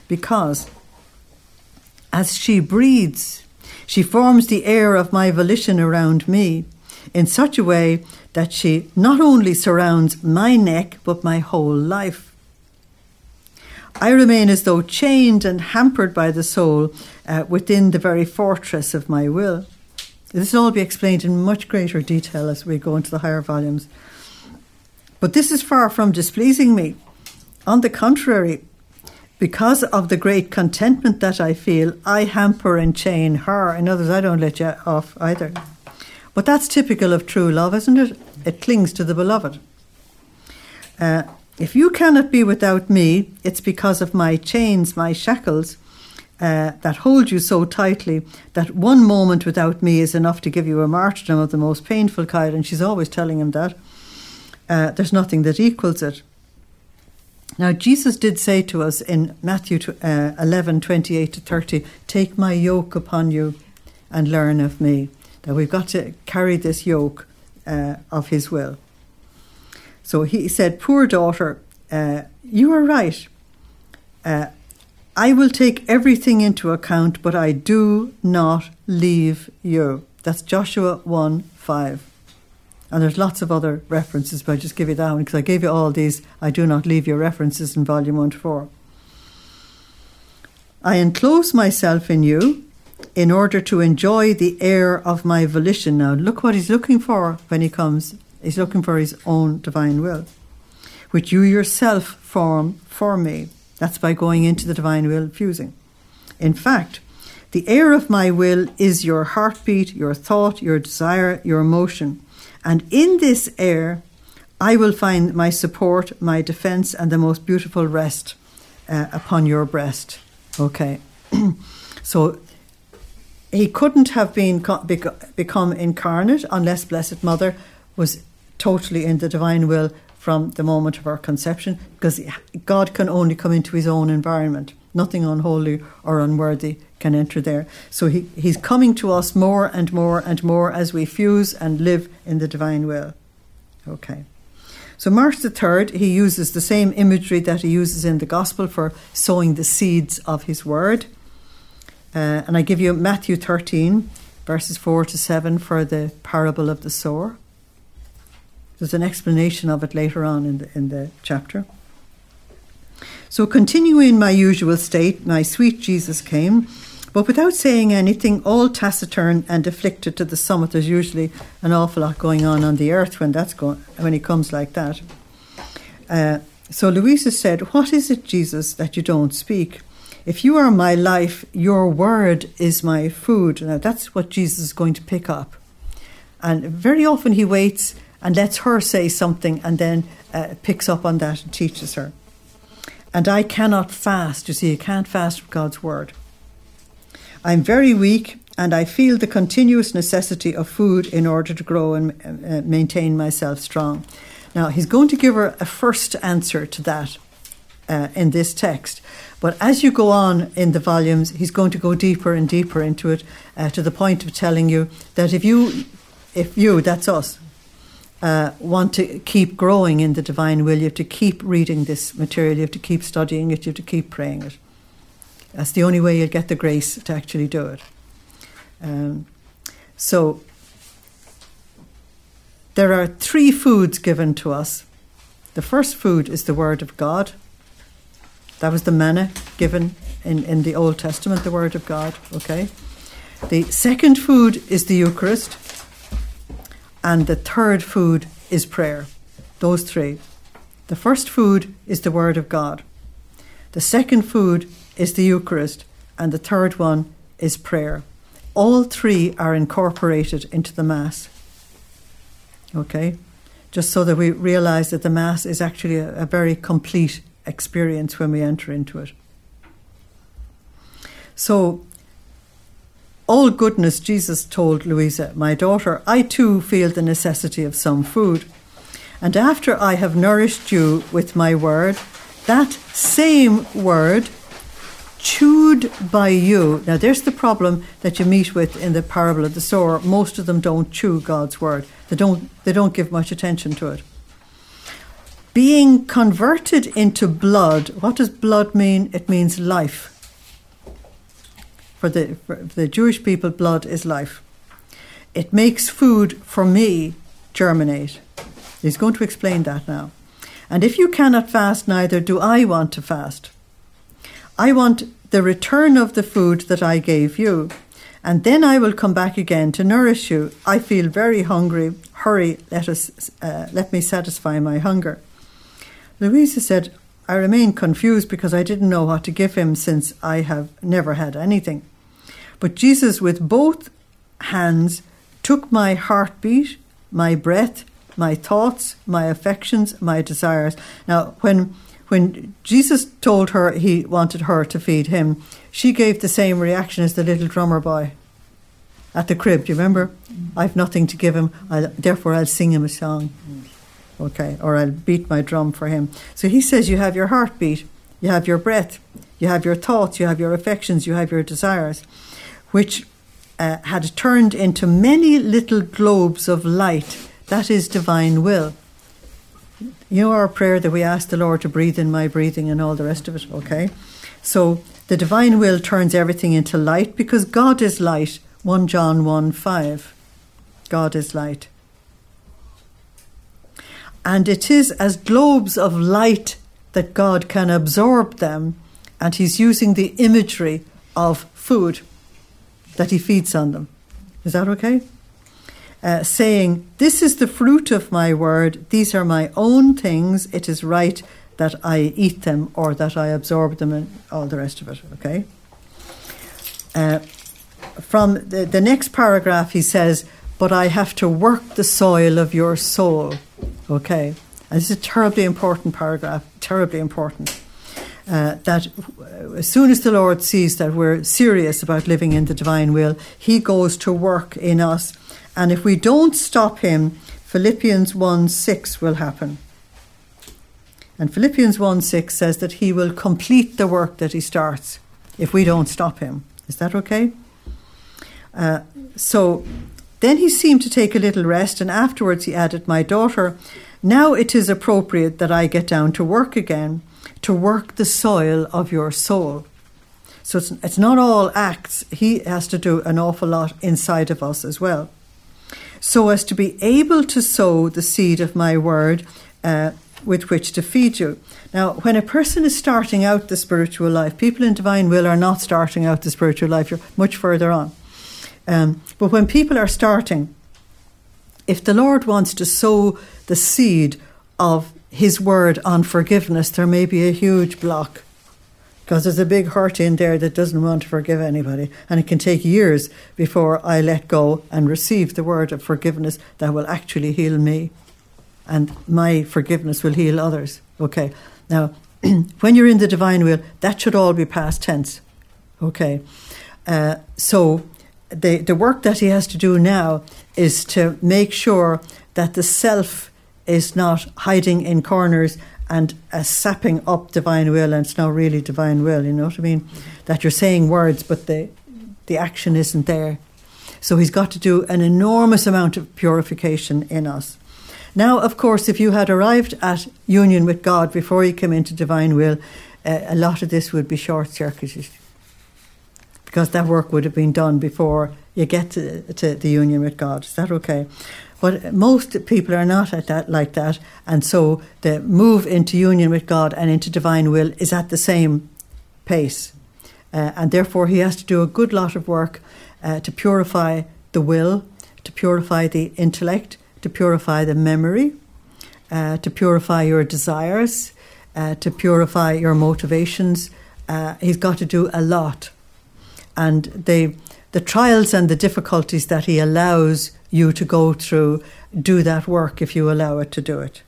because as she breathes, she forms the air of my volition around me in such a way that she not only surrounds my neck, but my whole life. I remain as though chained and hampered by the soul uh, within the very fortress of my will. This will all be explained in much greater detail as we go into the higher volumes. But this is far from displeasing me. On the contrary, because of the great contentment that I feel, I hamper and chain her. In other words, I don't let you off either. But that's typical of true love, isn't it? It clings to the beloved. Uh, if you cannot be without me, it's because of my chains, my shackles, uh, that hold you so tightly that one moment without me is enough to give you a martyrdom of the most painful kind. And she's always telling him that. Uh, there's nothing that equals it. Now, Jesus did say to us in Matthew uh, eleven, twenty-eight to thirty, take my yoke upon you and learn of me. That we've got to carry this yoke uh, of his will. So he said, poor daughter, uh, you are right. Uh, I will take everything into account, but I do not leave you. That's Joshua one five. And there's lots of other references, but I'll just give you that one because I gave you all these I do not leave you references in volume one to four. I enclose myself in you in order to enjoy the air of my volition. Now look what he's looking for when he comes. He's looking for his own divine will, which you yourself form for me. That's by going into the divine will fusing. In fact, the air of my will is your heartbeat, your thought, your desire, your emotion. And in this air, I will find my support, my defense, and the most beautiful rest uh, upon your breast. Okay. So he couldn't have been become incarnate unless Blessed Mother was totally in the divine will from the moment of her conception, because God can only come into his own environment. Nothing unholy or unworthy can enter there. So he, he's coming to us more and more and more as we fuse and live in the divine will. Okay. So March the third, he uses the same imagery that he uses in the gospel for sowing the seeds of his word. Uh, and I give you Matthew thirteen, verses four to seven for the parable of the sower. There's an explanation of it later on in the, in the chapter. So continuing in my usual state, my sweet Jesus came, but without saying anything, all taciturn and afflicted to the summit. There's usually an awful lot going on on the earth when that's going, when he comes like that. Uh, so Louisa said, what is it, Jesus, that you don't speak? If you are my life, your word is my food. Now that's what Jesus is going to pick up. And very often he waits and lets her say something and then uh, picks up on that and teaches her. And I cannot fast. You see, you can't fast from God's word. I'm very weak and I feel the continuous necessity of food in order to grow and uh, maintain myself strong. Now, he's going to give her a first answer to that uh, in this text. But as you go on in the volumes, he's going to go deeper and deeper into it uh, to the point of telling you that if you, if you, that's us, Uh, want to keep growing in the divine will, you have to keep reading this material, you have to keep studying it, you have to keep praying it. That's the only way you'll get the grace to actually do it. Um, so there are three foods given to us. The first food is the Word of God. That was the manna given in, in the Old Testament, the Word of God. Okay. The second food is the Eucharist. And the third food is prayer. Those three. The first food is the Word of God. The second food is the Eucharist. And the third one is prayer. All three are incorporated into the Mass. Okay? Just so that we realize that the Mass is actually a, a very complete experience when we enter into it. So, all goodness, Jesus told Louisa, my daughter, I too feel the necessity of some food. And after I have nourished you with my word, that same word, chewed by you. Now there's the problem that you meet with in the parable of the sower. Most of them don't chew God's word. They don't, they don't give much attention to it. being converted into blood. What does blood mean? It means life. For the, for the Jewish people, blood is life. It makes food for me germinate. He's going to explain that now. And if you cannot fast, neither do I want to fast. I want the return of the food that I gave you, and then I will come back again to nourish you. I feel very hungry. Hurry, let us, uh, let me satisfy my hunger. Louisa said, I remain confused because I didn't know what to give him since I have never had anything. But Jesus, with both hands, took my heartbeat, my breath, my thoughts, my affections, my desires. Now, when when Jesus told her he wanted her to feed him, she gave the same reaction as the little drummer boy at the crib. Do you remember? Mm. I've nothing to give him, I'll, therefore I'll sing him a song. Mm. Okay, or I'll beat my drum for him. So he says you have your heartbeat, you have your breath, you have your thoughts, you have your affections, you have your desires, which uh, had turned into many little globes of light. That is divine will. You know our prayer that we ask the Lord to breathe in my breathing and all the rest of it, okay? So the divine will turns everything into light because God is light. First John one five. God is light. And it is as globes of light that God can absorb them, and he's using the imagery of food that he feeds on them. Is that okay? Uh, saying, this is the fruit of my word, these are my own things, it is right that I eat them or that I absorb them and all the rest of it, okay? Uh, from the, the next paragraph he says, but I have to work the soil of your soul, okay? And this is a terribly important paragraph, terribly important. Uh, that as soon as the Lord sees that we're serious about living in the divine will, he goes to work in us. And if we don't stop him, Philippians one six will happen. And Philippians one six says that he will complete the work that he starts if we don't stop him. Is that okay? Uh, so then he seemed to take a little rest, and afterwards he added, my daughter, now it is appropriate that I get down to work again, to work the soil of your soul. So it's, it's not all acts. He has to do an awful lot inside of us as well, so as to be able to sow the seed of my word uh, with which to feed you. Now, when a person is starting out the spiritual life, people in divine will are not starting out the spiritual life. You're much further on. Um, but when people are starting, if the Lord wants to sow the seed of his word on forgiveness, there may be a huge block, because there's a big hurt in there that doesn't want to forgive anybody. And it can take years before I let go and receive the word of forgiveness that will actually heal me. And my forgiveness will heal others. Okay. Now, when you're in the divine will, that should all be past tense. Okay. Uh, so the, the work that he has to do now is to make sure that the self is not hiding in corners and uh, sapping up divine will, and it's not really divine will, you know what I mean? Mm-hmm. That you're saying words, but the the action isn't there. So he's got to do an enormous amount of purification in us. Now, of course, if you had arrived at union with God before you came into divine will, uh, a lot of this would be short-circuited, because that work would have been done before you get to, to the union with God. Is that okay? But most people are not at that like that, and so the move into union with God and into divine will is at the same pace. Uh, and therefore he has to do a good lot of work uh, to purify the will, to purify the intellect, to purify the memory, uh, to purify your desires, uh, to purify your motivations. Uh, he's got to do a lot. And the the trials and the difficulties that he allows you to go through do that work if you allow it to do it.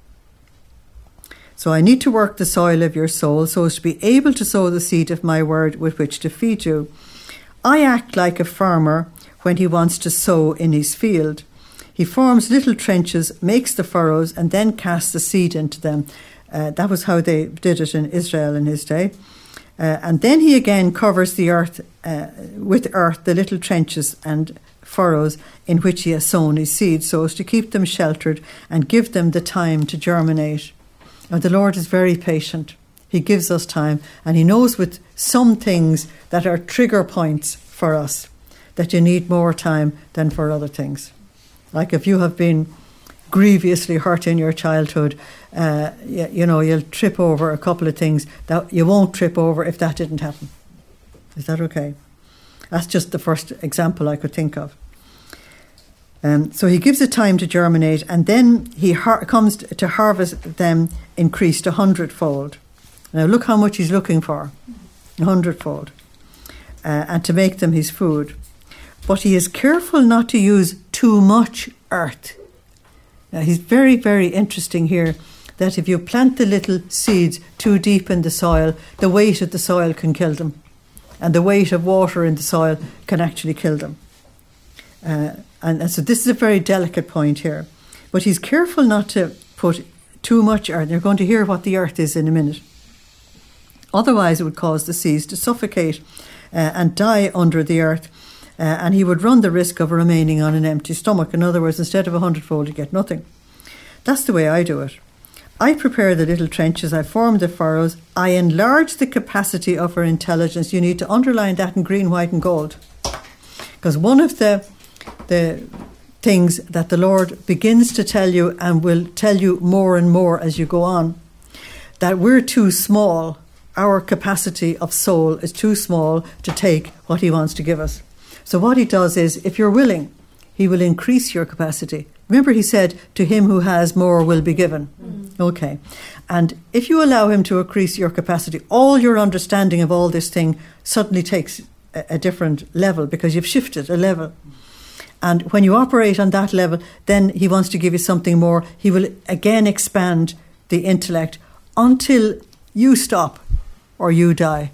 So I need to work the soil of your soul so as to be able to sow the seed of my word with which to feed you. I act like a farmer when he wants to sow in his field. He forms little trenches, makes the furrows, and then casts the seed into them. Uh, that was how they did it in Israel in his day. Uh, and then he again covers the earth uh, with earth, the little trenches and furrows in which he has sown his seed, so as to keep them sheltered and give them the time to germinate. And the Lord is very patient. He gives us time, and he knows with some things that are trigger points for us that you need more time than for other things. Like if you have been grievously hurt in your childhood, uh, you, you know, you'll trip over a couple of things that you won't trip over if that didn't happen. Is that okay? That's just the first example I could think of. Um, so he gives it time to germinate, and then he har- comes to harvest them increased a hundredfold. Now look how much he's looking for, a hundredfold, uh, and to make them his food. But he is careful not to use too much earth. Now he's very, very interesting here, that if you plant the little seeds too deep in the soil, the weight of the soil can kill them. And the weight of water in the soil can actually kill them. Uh, and, and so this is a very delicate point here. But he's careful not to put too much earth. You're going to hear what the earth is in a minute. Otherwise it would cause the seeds to suffocate uh, and die under the earth. Uh, and he would run the risk of remaining on an empty stomach. In other words, instead of a hundredfold, you get nothing. That's the way I do it. I prepare the little trenches, I form the furrows, I enlarge the capacity of our intelligence. You need to underline that in green, white and gold. Because one of the, the things that the Lord begins to tell you, and will tell you more and more as you go on, that we're too small. Our capacity of soul is too small to take what he wants to give us. So what he does is, if you're willing, he will increase your capacity. Remember he said, to him who has more will be given. Mm. Okay. And if you allow him to increase your capacity, all your understanding of all this thing suddenly takes a, a different level, because you've shifted a level. And when you operate on that level, then he wants to give you something more. He will again expand the intellect until you stop or you die.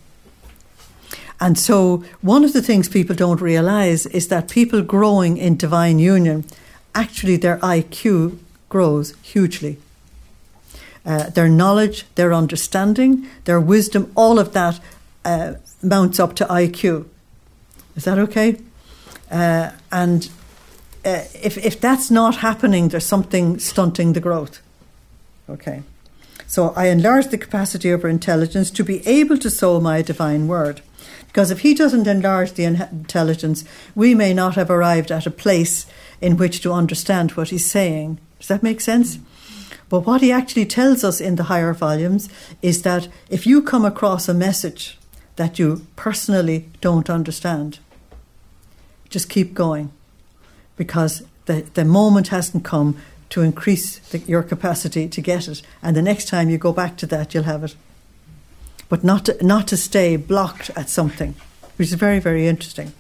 And so one of the things people don't realise is that people growing in divine union, actually their I Q grows hugely. Uh, their knowledge, their understanding, their wisdom, all of that uh, mounts up to I Q. Is that okay? Uh, and uh, if, if that's not happening, there's something stunting the growth. Okay. So I enlarge the capacity of our intelligence to be able to sow my divine word. Because if he doesn't enlarge the intelligence, we may not have arrived at a place in which to understand what he's saying. Does that make sense? But what he actually tells us in the higher volumes is that if you come across a message that you personally don't understand, just keep going, because the, the moment hasn't come to increase the, your capacity to get it. And the next time you go back to that, you'll have it. But not to, not to stay blocked at something, which is very, very interesting.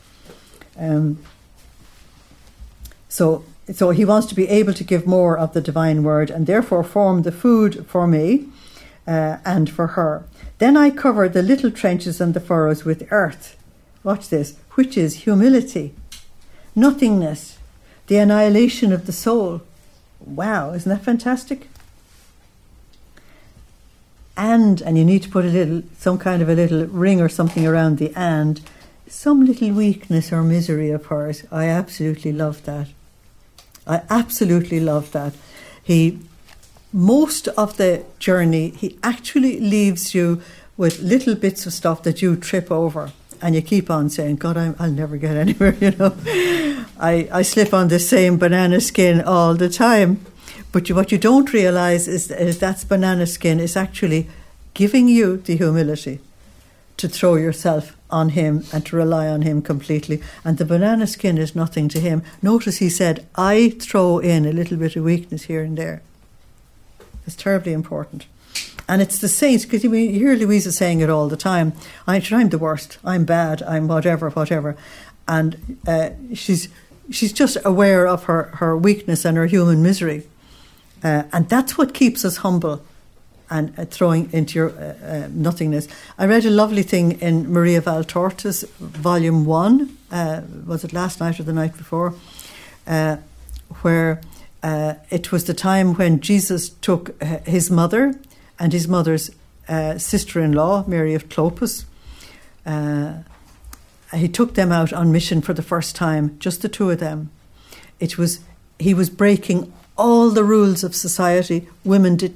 Um, so, so he wants to be able to give more of the divine word, and therefore form the food for me uh, and for her. Then I cover the little trenches and the furrows with earth. Watch this, which is humility, nothingness, the annihilation of the soul. Wow, isn't that fantastic? And, and you need to put a little, some kind of a little ring or something around the and, some little weakness or misery of hers. I absolutely love that. I absolutely love that. He, most of the journey, he actually leaves you with little bits of stuff that you trip over. And you keep on saying, God, I'm, I'll never get anywhere, you know. I, I slip on the same banana skin all the time. But you, what you don't realise is, is that banana skin is actually giving you the humility to throw yourself on him and to rely on him completely. And the banana skin is nothing to him. Notice he said, I throw in a little bit of weakness here and there. It's terribly important. And it's the saints, because you hear Louisa saying it all the time. I, I'm the worst. I'm bad. I'm whatever, whatever. And uh, she's she's just aware of her, her weakness and her human misery. Uh, and that's what keeps us humble and uh, throwing into your uh, uh, nothingness. I read a lovely thing in Maria Valtorta's volume one, uh, was it last night or the night before, uh, where uh, it was the time when Jesus took uh, his mother and his mother's uh, sister-in-law, Mary of Clopas. Uh, he took them out on mission for the first time, just the two of them. It was he was breaking all the rules of society. Women did not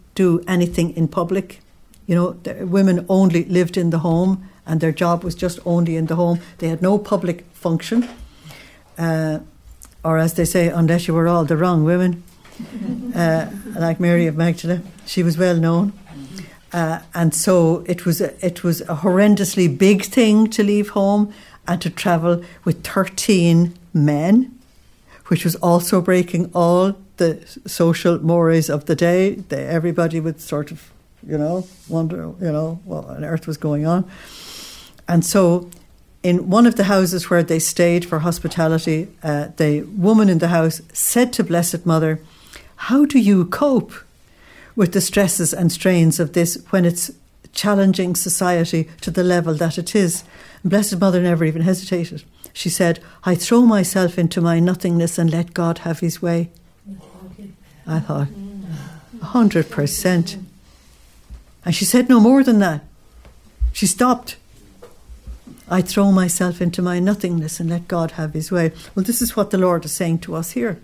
do anything in public. You know, the women only lived in the home, and their job was just only in the home. They had no public function. Uh, or as they say, unless you were all the wrong women. Uh, like Mary of Magdala, she was well known. Uh, and so it was a, it was a horrendously big thing to leave home and to travel with thirteen men, which was also breaking all the social mores of the day. They, everybody would sort of, you know, wonder, you know, what on earth was going on. And so in one of the houses where they stayed for hospitality, uh, the woman in the house said to Blessed Mother, "How do you cope with the stresses and strains of this when it's challenging society to the level that it is?" And Blessed Mother never even hesitated. She said, "I throw myself into my nothingness and let God have his way." I thought, a hundred percent. And she said no more than that. She stopped. "I throw myself into my nothingness and let God have his way." Well, this is what the Lord is saying to us here.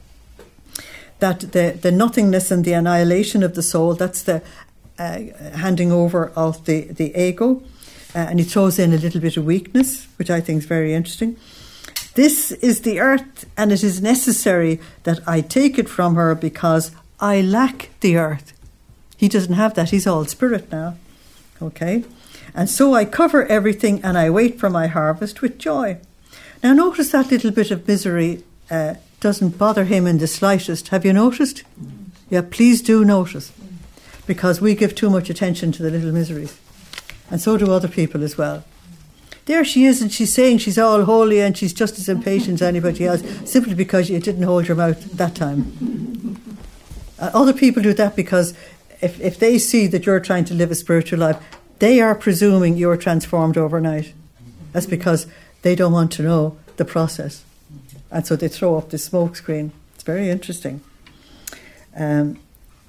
That the, the nothingness and the annihilation of the soul, that's the uh, handing over of the, the ego. Uh, and he throws in a little bit of weakness, which I think is very interesting. "This is the earth, and it is necessary that I take it from her because I lack the earth." He doesn't have that. He's all spirit now. Okay? "And so I cover everything and I wait for my harvest with joy." Now notice that little bit of misery uh, doesn't bother him in the slightest. Have you noticed? Yeah, please do notice. Because we give too much attention to the little miseries. And so do other people as well. There she is, and she's saying she's all holy and she's just as impatient as anybody else, simply because you didn't hold your mouth that time. Uh, other people do that because if, if they see that you're trying to live a spiritual life, they are presuming you're transformed overnight. That's because they don't want to know the process. And so they throw up the smoke screen. It's very interesting. Um,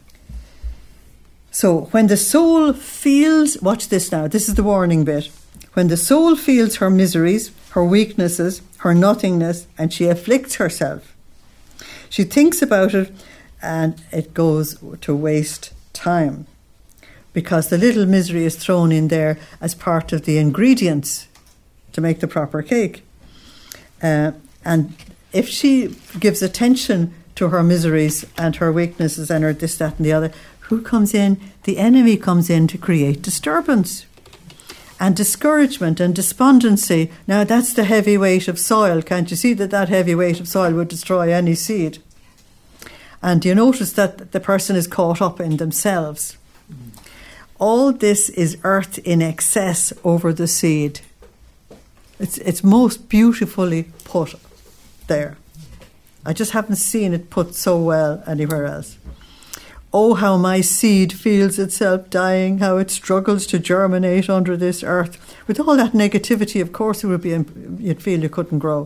so when the soul feels, watch this now, this is the warning bit. When the soul feels her miseries, her weaknesses, her nothingness, and she afflicts herself, she thinks about it and it goes to waste time. Because the little misery is thrown in there as part of the ingredients to make the proper cake. Uh, and if she gives attention to her miseries and her weaknesses and her this, that and the other, who comes in? The enemy comes in to create disturbance and discouragement and despondency. Now that's the heavy weight of soil. Can't you see that that heavy weight of soil would destroy any seed? And you notice that the person is caught up in themselves. All this is earth in excess over the seed. It's it's most beautifully put there. I just haven't seen it put so well anywhere else. "Oh, how my seed feels itself dying, how it struggles to germinate under this earth." With all that negativity, of course, it would be, you'd feel you couldn't grow.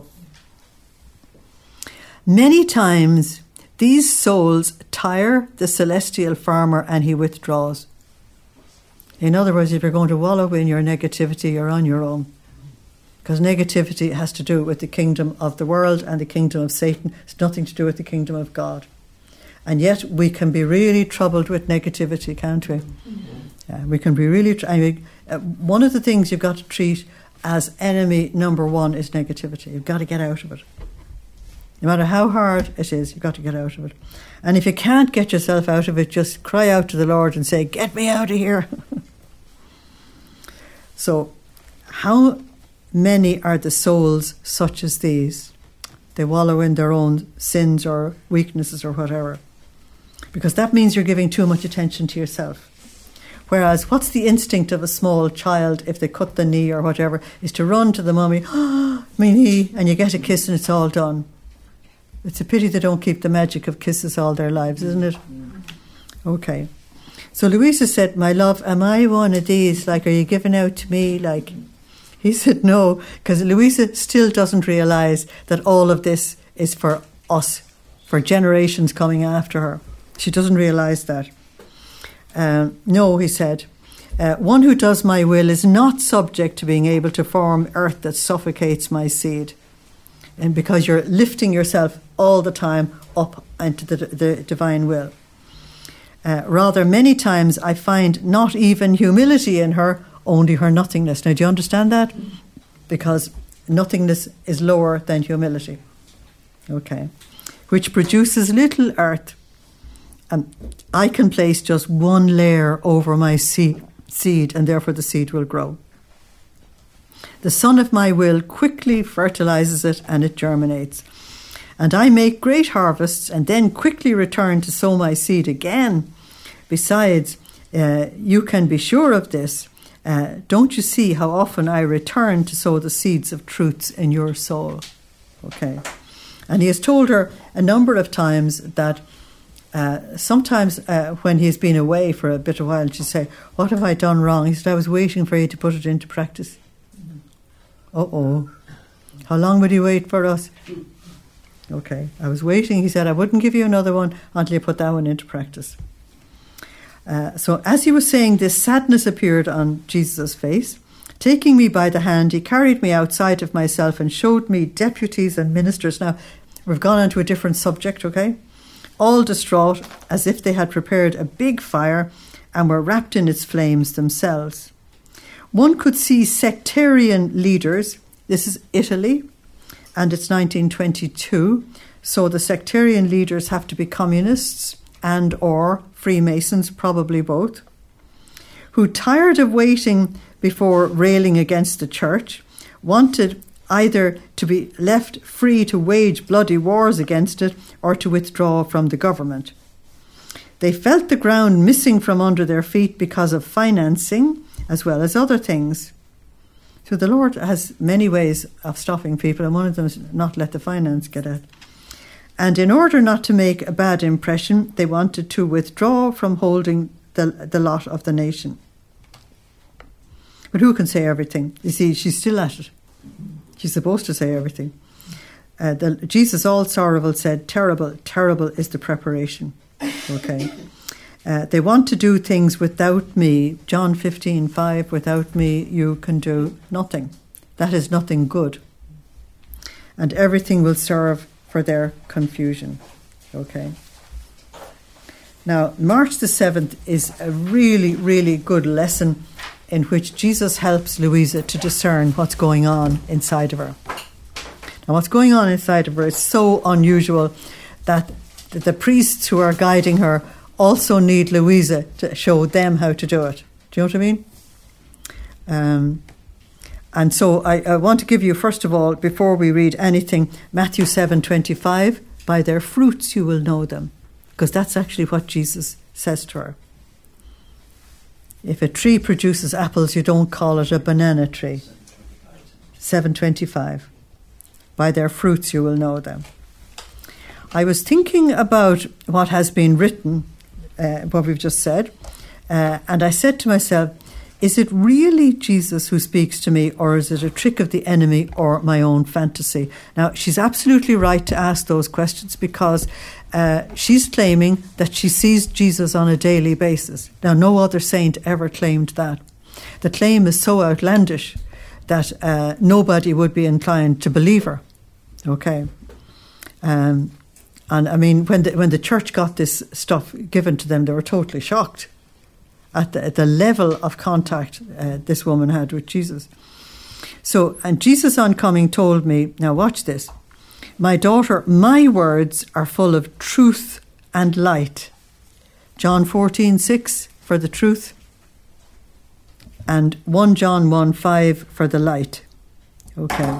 Many times, these souls tire the celestial farmer and he withdraws. In other words, if you're going to wallow in your negativity, you're on your own. Because negativity has to do with the kingdom of the world and the kingdom of Satan. It's nothing to do with the kingdom of God. And yet we can be really troubled with negativity, can't we? Yeah, we can be really... Tr- I mean, uh, one of the things you've got to treat as enemy number one is negativity. You've got to get out of it. No matter how hard it is, you've got to get out of it. And if you can't get yourself out of it, just cry out to the Lord and say, "Get me out of here." So, how many are the souls such as these? They wallow in their own sins or weaknesses or whatever. Because that means you're giving too much attention to yourself. Whereas, what's the instinct of a small child if they cut the knee or whatever, is to run to the mummy, "Oh, my knee," and you get a kiss and it's all done. It's a pity they don't keep the magic of kisses all their lives, isn't it? Okay. So Louisa said, "My love, am I one of these? Like, are you giving out to me? Like," he said no, because Louisa still doesn't realise that all of this is for us, for generations coming after her. She doesn't realise that. Um, no, he said, uh, "One who does my will is not subject to being able to form earth that suffocates my seed." And because you're lifting yourself all the time up into the, the divine will. Uh, rather, many times I find not even humility in her, only her nothingness. Now, do you understand that? Because nothingness is lower than humility. Okay. Which produces little earth. And I can place just one layer over my seed, seed, and therefore the seed will grow. The son of my will quickly fertilizes it, and it germinates. And I make great harvests, and then quickly return to sow my seed again. Besides, uh, you can be sure of this. Uh, don't you see how often I return to sow the seeds of truths in your soul? Okay. And he has told her a number of times that uh, sometimes uh, when he's been away for a bit of while, she'd say, what have I done wrong? He said, I was waiting for you to put it into practice. Uh-oh. How long would you wait for us? Okay. I was waiting. He said, I wouldn't give you another one until you put that one into practice. Uh, so as he was saying this, sadness appeared on Jesus' face. Taking me by the hand, he carried me outside of myself and showed me deputies and ministers. Now, we've gone on to a different subject, okay? All distraught, as if they had prepared a big fire and were wrapped in its flames themselves. One could see sectarian leaders. This is Italy, and it's nineteen twenty-two. So the sectarian leaders have to be communists and or Freemasons, probably both, who, tired of waiting before railing against the church, wanted either to be left free to wage bloody wars against it or to withdraw from the government. They felt the ground missing from under their feet because of financing as well as other things. So the Lord has many ways of stopping people, and one of them is not let the finance get out. And in order not to make a bad impression, they wanted to withdraw from holding the, the lot of the nation. But who can say everything? You see, she's still at it. She's supposed to say everything. Uh, the, Jesus, all sorrowful, said, terrible, terrible is the preparation. Okay. Uh, they want to do things without me. John fifteen five, without me you can do nothing. That is nothing good. And everything will serve for their confusion. Okay. Now, March the seventh is a really, really good lesson in which Jesus helps Louisa to discern what's going on inside of her. Now, what's going on inside of her is so unusual that the priests who are guiding her also need Louisa to show them how to do it. Do you know what I mean? Um, and so I, I want to give you, first of all, before we read anything, Matthew seven twenty-five, by their fruits you will know them. Because that's actually what Jesus says to her. If a tree produces apples, you don't call it a banana tree. seven twenty-five. By their fruits you will know them. I was thinking about what has been written, uh, what we've just said, uh, and I said to myself, is it really Jesus who speaks to me, or is it a trick of the enemy or my own fantasy? Now, she's absolutely right to ask those questions, because uh, she's claiming that she sees Jesus on a daily basis. Now, no other saint ever claimed that. The claim is so outlandish that uh, nobody would be inclined to believe her. Okay. Um, and I mean, when the, when the church got this stuff given to them, they were totally shocked at the, at the level of contact uh, this woman had with Jesus. So, and Jesus on coming told me, now watch this, my daughter, my words are full of truth and light. John fourteen six for the truth, and First John one five for the light. Okay.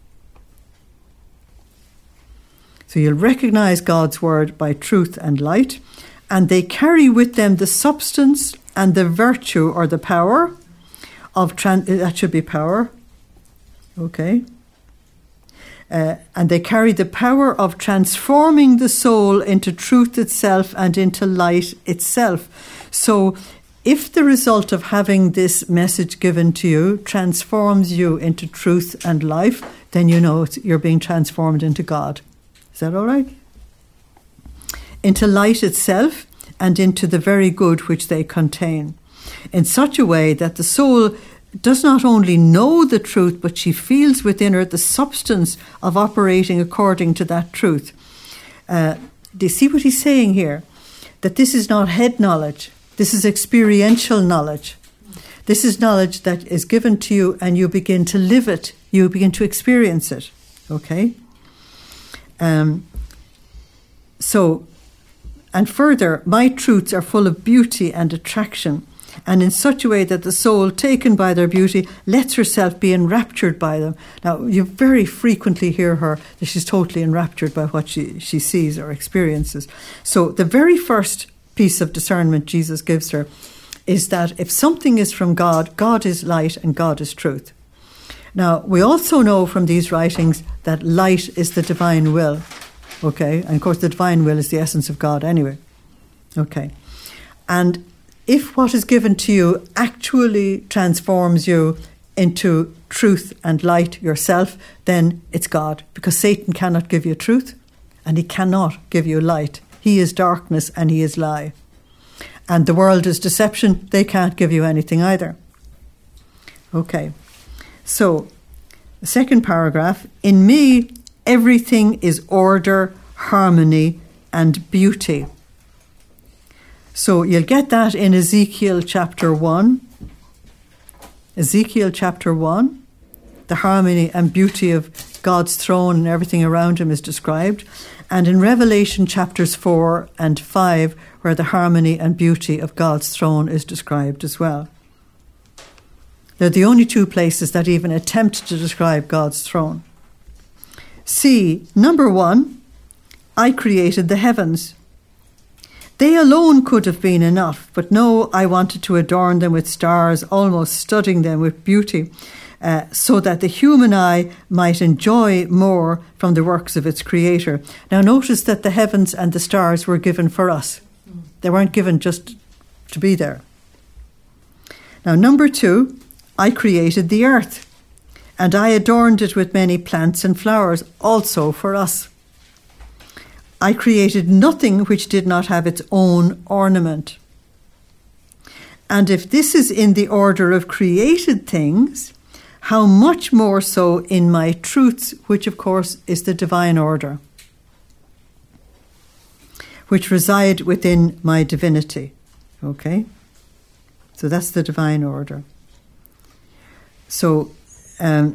So you'll recognize God's word by truth and light, and they carry with them the substance and the virtue or the power of, trans- that should be power, okay, uh, and they carry the power of transforming the soul into truth itself and into light itself. So if the result of having this message given to you transforms you into truth and life, then you know it's, you're being transformed into God. Is that all right? Into light itself and into the very good which they contain, in such a way that the soul does not only know the truth, but she feels within her the substance of operating according to that truth. Uh, do you see what he's saying here? that this is not head knowledge. This is experiential knowledge. This is knowledge that is given to you and you begin to live it. You begin to experience it. Okay? Um, so, and further, my truths are full of beauty and attraction, and in such a way that the soul, taken by their beauty, lets herself be enraptured by them. Now, you very frequently hear her that she's totally enraptured by what she, she sees or experiences. So the very first piece of discernment Jesus gives her is that if something is from God, God is light and God is truth. Now, we also know from these writings that light is the divine will. Okay? And of course, the divine will is the essence of God anyway. Okay. And if what is given to you actually transforms you into truth and light yourself, then it's God. Because Satan cannot give you truth and he cannot give you light. He is darkness and he is lie. And the world is deception. They can't give you anything either. Okay. So, the second paragraph, in me, everything is order, harmony, and beauty. So you'll get that in Ezekiel chapter one. Ezekiel chapter one, the harmony and beauty of God's throne and everything around him is described. And in Revelation chapters four and five, where the harmony and beauty of God's throne is described as well. They're the only two places that even attempt to describe God's throne. See, number one, I created the heavens. They alone could have been enough, but no, I wanted to adorn them with stars, almost studding them with beauty, uh, so that the human eye might enjoy more from the works of its creator. Now notice that the heavens and the stars were given for us. They weren't given just to be there. Now number two, I created the earth, and I adorned it with many plants and flowers, also for us. I created nothing which did not have its own ornament. And if this is in the order of created things, how much more so in my truths, which of course is the divine order, which reside within my divinity. Okay? So that's the divine order. So, um,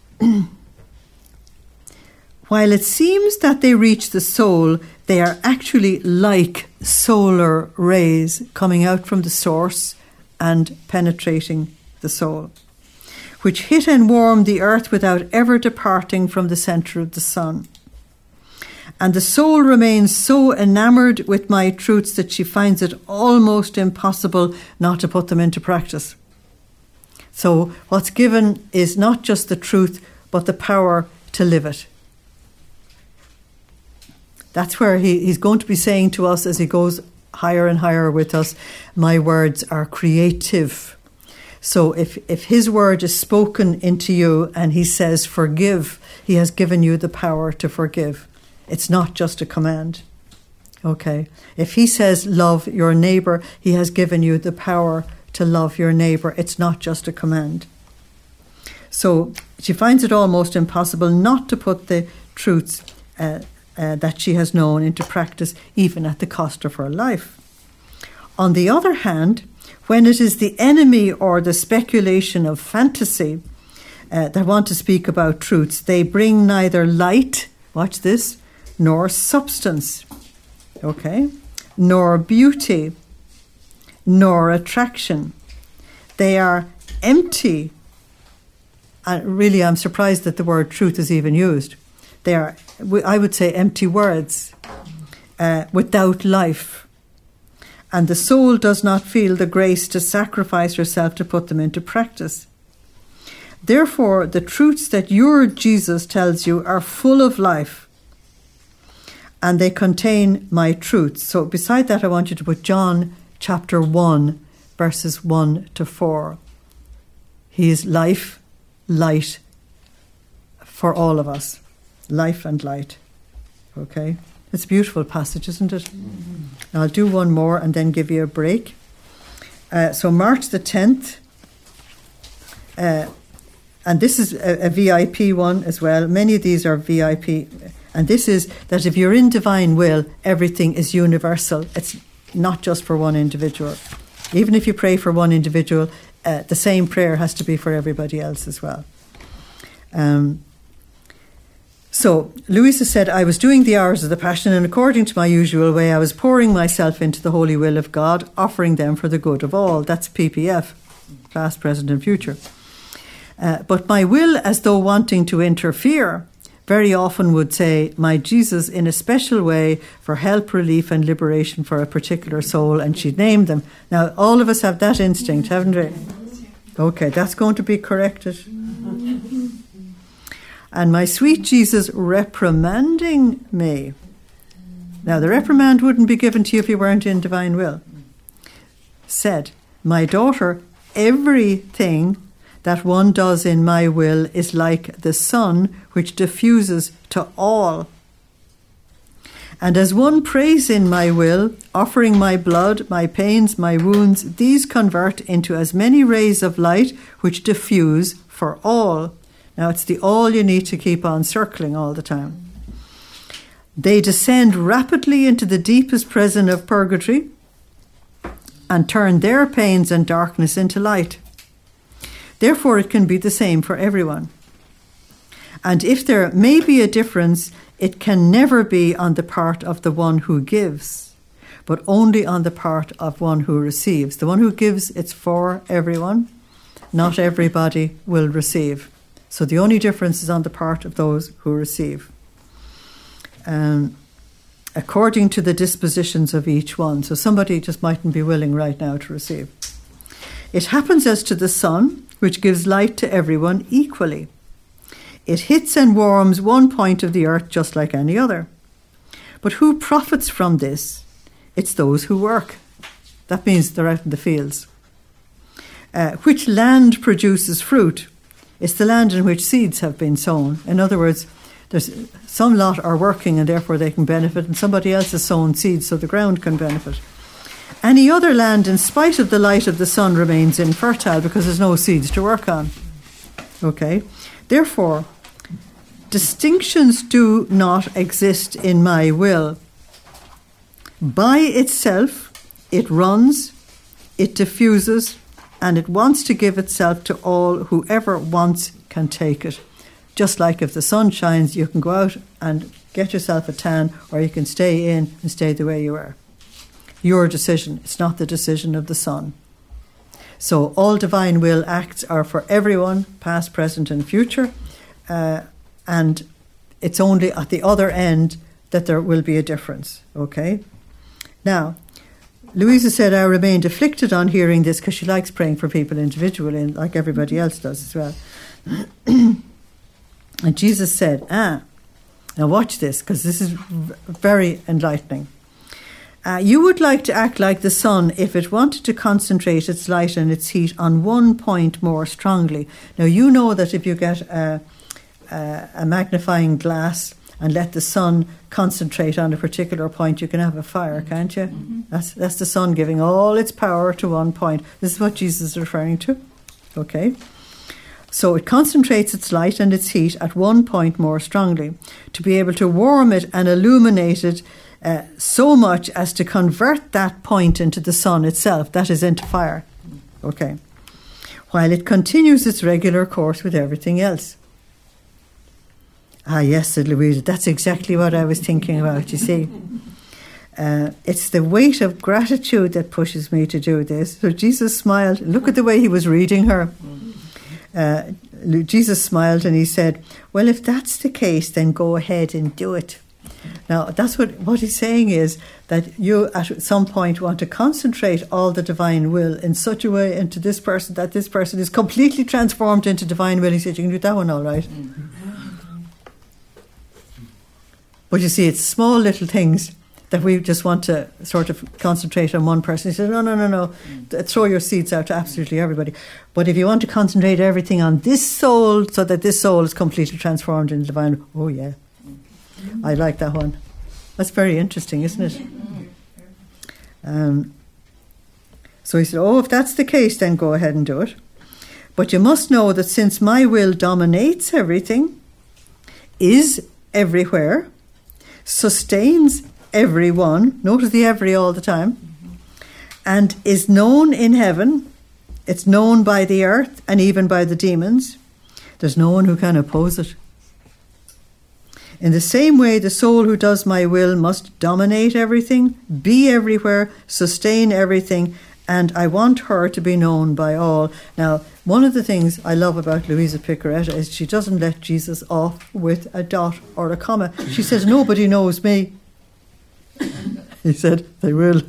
while it seems that they reach the soul, they are actually like solar rays coming out from the source and penetrating the soul, which hit and warm the earth without ever departing from the centre of the sun. And the soul remains so enamoured with my truths that she finds it almost impossible not to put them into practice. So what's given is not just the truth, but the power to live it. That's where he, he's going to be saying to us as he goes higher and higher with us, my words are creative. So if, if his word is spoken into you and he says forgive, he has given you the power to forgive. It's not just a command. Okay. If he says love your neighbour, he has given you the power to love your neighbour. It's not just a command. So she finds it almost impossible not to put the truths uh, uh, that she has known into practice, even at the cost of her life. On the other hand, when it is the enemy or the speculation of fantasy uh, that want to speak about truths, they bring neither light, watch this, nor substance, okay, nor beauty, nor attraction. They are empty. And really, I'm surprised that the word truth is even used. They are, I would say, empty words uh, without life. And the soul does not feel the grace to sacrifice herself to put them into practice. Therefore, the truths that your Jesus tells you are full of life, and they contain my truths. So beside that, I want you to put John chapter one, verses one to four. He is life, light for all of us. Life and light. Okay? It's a beautiful passage, isn't it? Mm-hmm. I'll do one more and then give you a break. Uh, so March the tenth, uh, and this is a, a V I P one as well. Many of these are V I P. And this is that if you're in divine will, everything is universal. It's not just for one individual. Even if you pray for one individual, uh, the same prayer has to be for everybody else as well. Um, so, Louisa said, I was doing the hours of the Passion, and according to my usual way, I was pouring myself into the holy will of God, offering them for the good of all. That's P P F, past, present and future. Uh, but my will, as though wanting to interfere, very often would say, my Jesus, in a special way, for help, relief and liberation for a particular soul, and she'd name them. Now, all of us have that instinct, haven't we? Okay, that's going to be corrected. And my sweet Jesus reprimanding me. Now, the reprimand wouldn't be given to you if you weren't in divine will. Said, my daughter, everything that one does in my will is like the sun which diffuses to all. And as one prays in my will, offering my blood, my pains, my wounds, these convert into as many rays of light which diffuse for all. Now it's the all you need to keep on circling all the time. They descend rapidly into the deepest prison of purgatory and turn their pains and darkness into light. Therefore, it can be the same for everyone. And if there may be a difference, it can never be on the part of the one who gives, but only on the part of one who receives. The one who gives, it's for everyone. Not everybody will receive. So the only difference is on the part of those who receive, um, according to the dispositions of each one. So somebody just mightn't be willing right now to receive. It happens as to the sun, which gives light to everyone equally. It hits and warms one point of the earth just like any other. But who profits from this? It's those who work. That means they're out in the fields. Uh, which land produces fruit? It's the land in which seeds have been sown. In other words, there's some lot are working and therefore they can benefit, and somebody else has sown seeds so the ground can benefit. Any other land, in spite of the light of the sun, remains infertile because there's no seeds to work on. Okay? Therefore, distinctions do not exist in my will. By itself, it runs, it diffuses, and it wants to give itself to all. Whoever wants can take it. Just like if the sun shines, you can go out and get yourself a tan, or you can stay in and stay the way you are. Your decision. It's not the decision of the sun. So all divine will acts are for everyone, past, present and future. Uh, and it's only at the other end that there will be a difference. Okay? Now, Louisa said, I remained afflicted on hearing this, because she likes praying for people individually, and like everybody else does as well. And Jesus said, ah, now watch this, because this is v- very enlightening. Uh, you would like to act like the sun if it wanted to concentrate its light and its heat on one point more strongly. Now, you know that if you get a, a, a magnifying glass and let the sun concentrate on a particular point, you can have a fire, can't you? Mm-hmm. That's that's the sun giving all its power to one point. This is what Jesus is referring to. Okay? So it concentrates its light and its heat at one point more strongly, to be able to warm it and illuminate it uh, so much as to convert that point into the sun itself, that is, into fire. Okay? While it continues its regular course with everything else. Ah, yes, said Louisa, that's exactly what I was thinking about, you see. Uh, it's the weight of gratitude that pushes me to do this. So Jesus smiled. Look at the way he was reading her. Uh, Jesus smiled and he said, well, if that's the case, then go ahead and do it. Now, that's what, what he's saying is that you at some point want to concentrate all the divine will in such a way into this person that this person is completely transformed into divine will. He said, you can do that one all right. Mm-hmm. But you see, it's small little things that we just want to sort of concentrate on one person. He said, no, no, no, no, mm. throw your seeds out to absolutely everybody. But if you want to concentrate everything on this soul so that this soul is completely transformed into divine, oh yeah, mm. I like that one. That's very interesting, isn't it? Um, so he said, oh, if that's the case, then go ahead and do it. But you must know that since my will dominates everything, is everywhere, sustains everyone, notice the every all the time, mm-hmm. and is known in heaven. It's known by the earth and even by the demons. There's no one who can oppose it. In the same way, the soul who does my will must dominate everything, be everywhere, sustain everything, and I want her to be known by all. Now, one of the things I love about Louisa Piccarreta is she doesn't let Jesus off with a dot or a comma. She says, nobody knows me. He said, they will.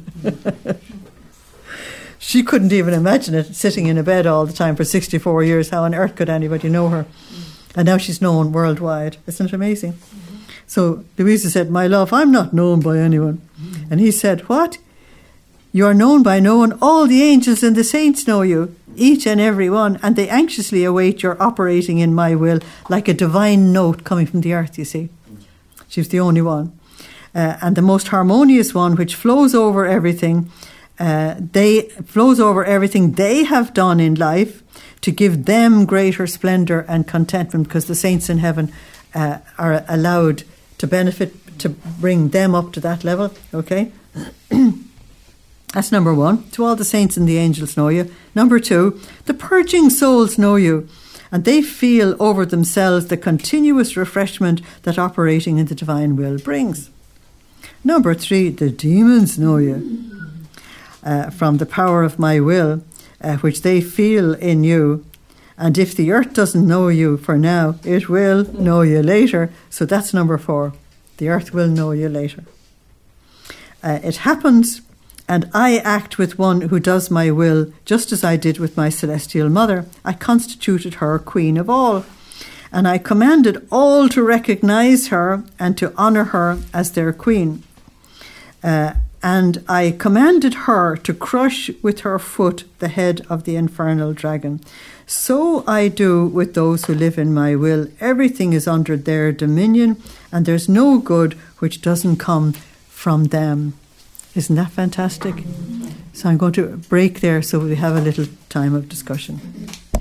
She couldn't even imagine it, sitting in a bed all the time for sixty-four years. How on earth could anybody know her? And now she's known worldwide. Isn't it amazing? Mm-hmm. So Louisa said, my love, I'm not known by anyone. Mm-hmm. And he said, what? You are known by no one. All the angels and the saints know you, each and every one, and they anxiously await your operating in my will, like a divine note coming from the earth, you see. She's the only one. Uh, and the most harmonious one, which flows over everything, uh, they flows over everything they have done in life, to give them greater splendour and contentment, because the saints in heaven uh, are allowed to benefit, to bring them up to that level, okay? That's number one. To all the saints and the angels know you. Number two, the purging souls know you, and they feel over themselves the continuous refreshment that operating in the divine will brings. Number three, the demons know you uh, from the power of my will, Uh, which they feel in you. And if the earth doesn't know you for now, it will know you later. So that's number four. The earth will know you later. Uh, it happens, and I act with one who does my will, just as I did with my celestial mother. I constituted her queen of all, and I commanded all to recognize her and to honor her as their queen. Uh, And I commanded her to crush with her foot the head of the infernal dragon. So I do with those who live in my will. Everything is under their dominion, and there's no good which doesn't come from them. Isn't that fantastic? So I'm going to break there so we have a little time of discussion.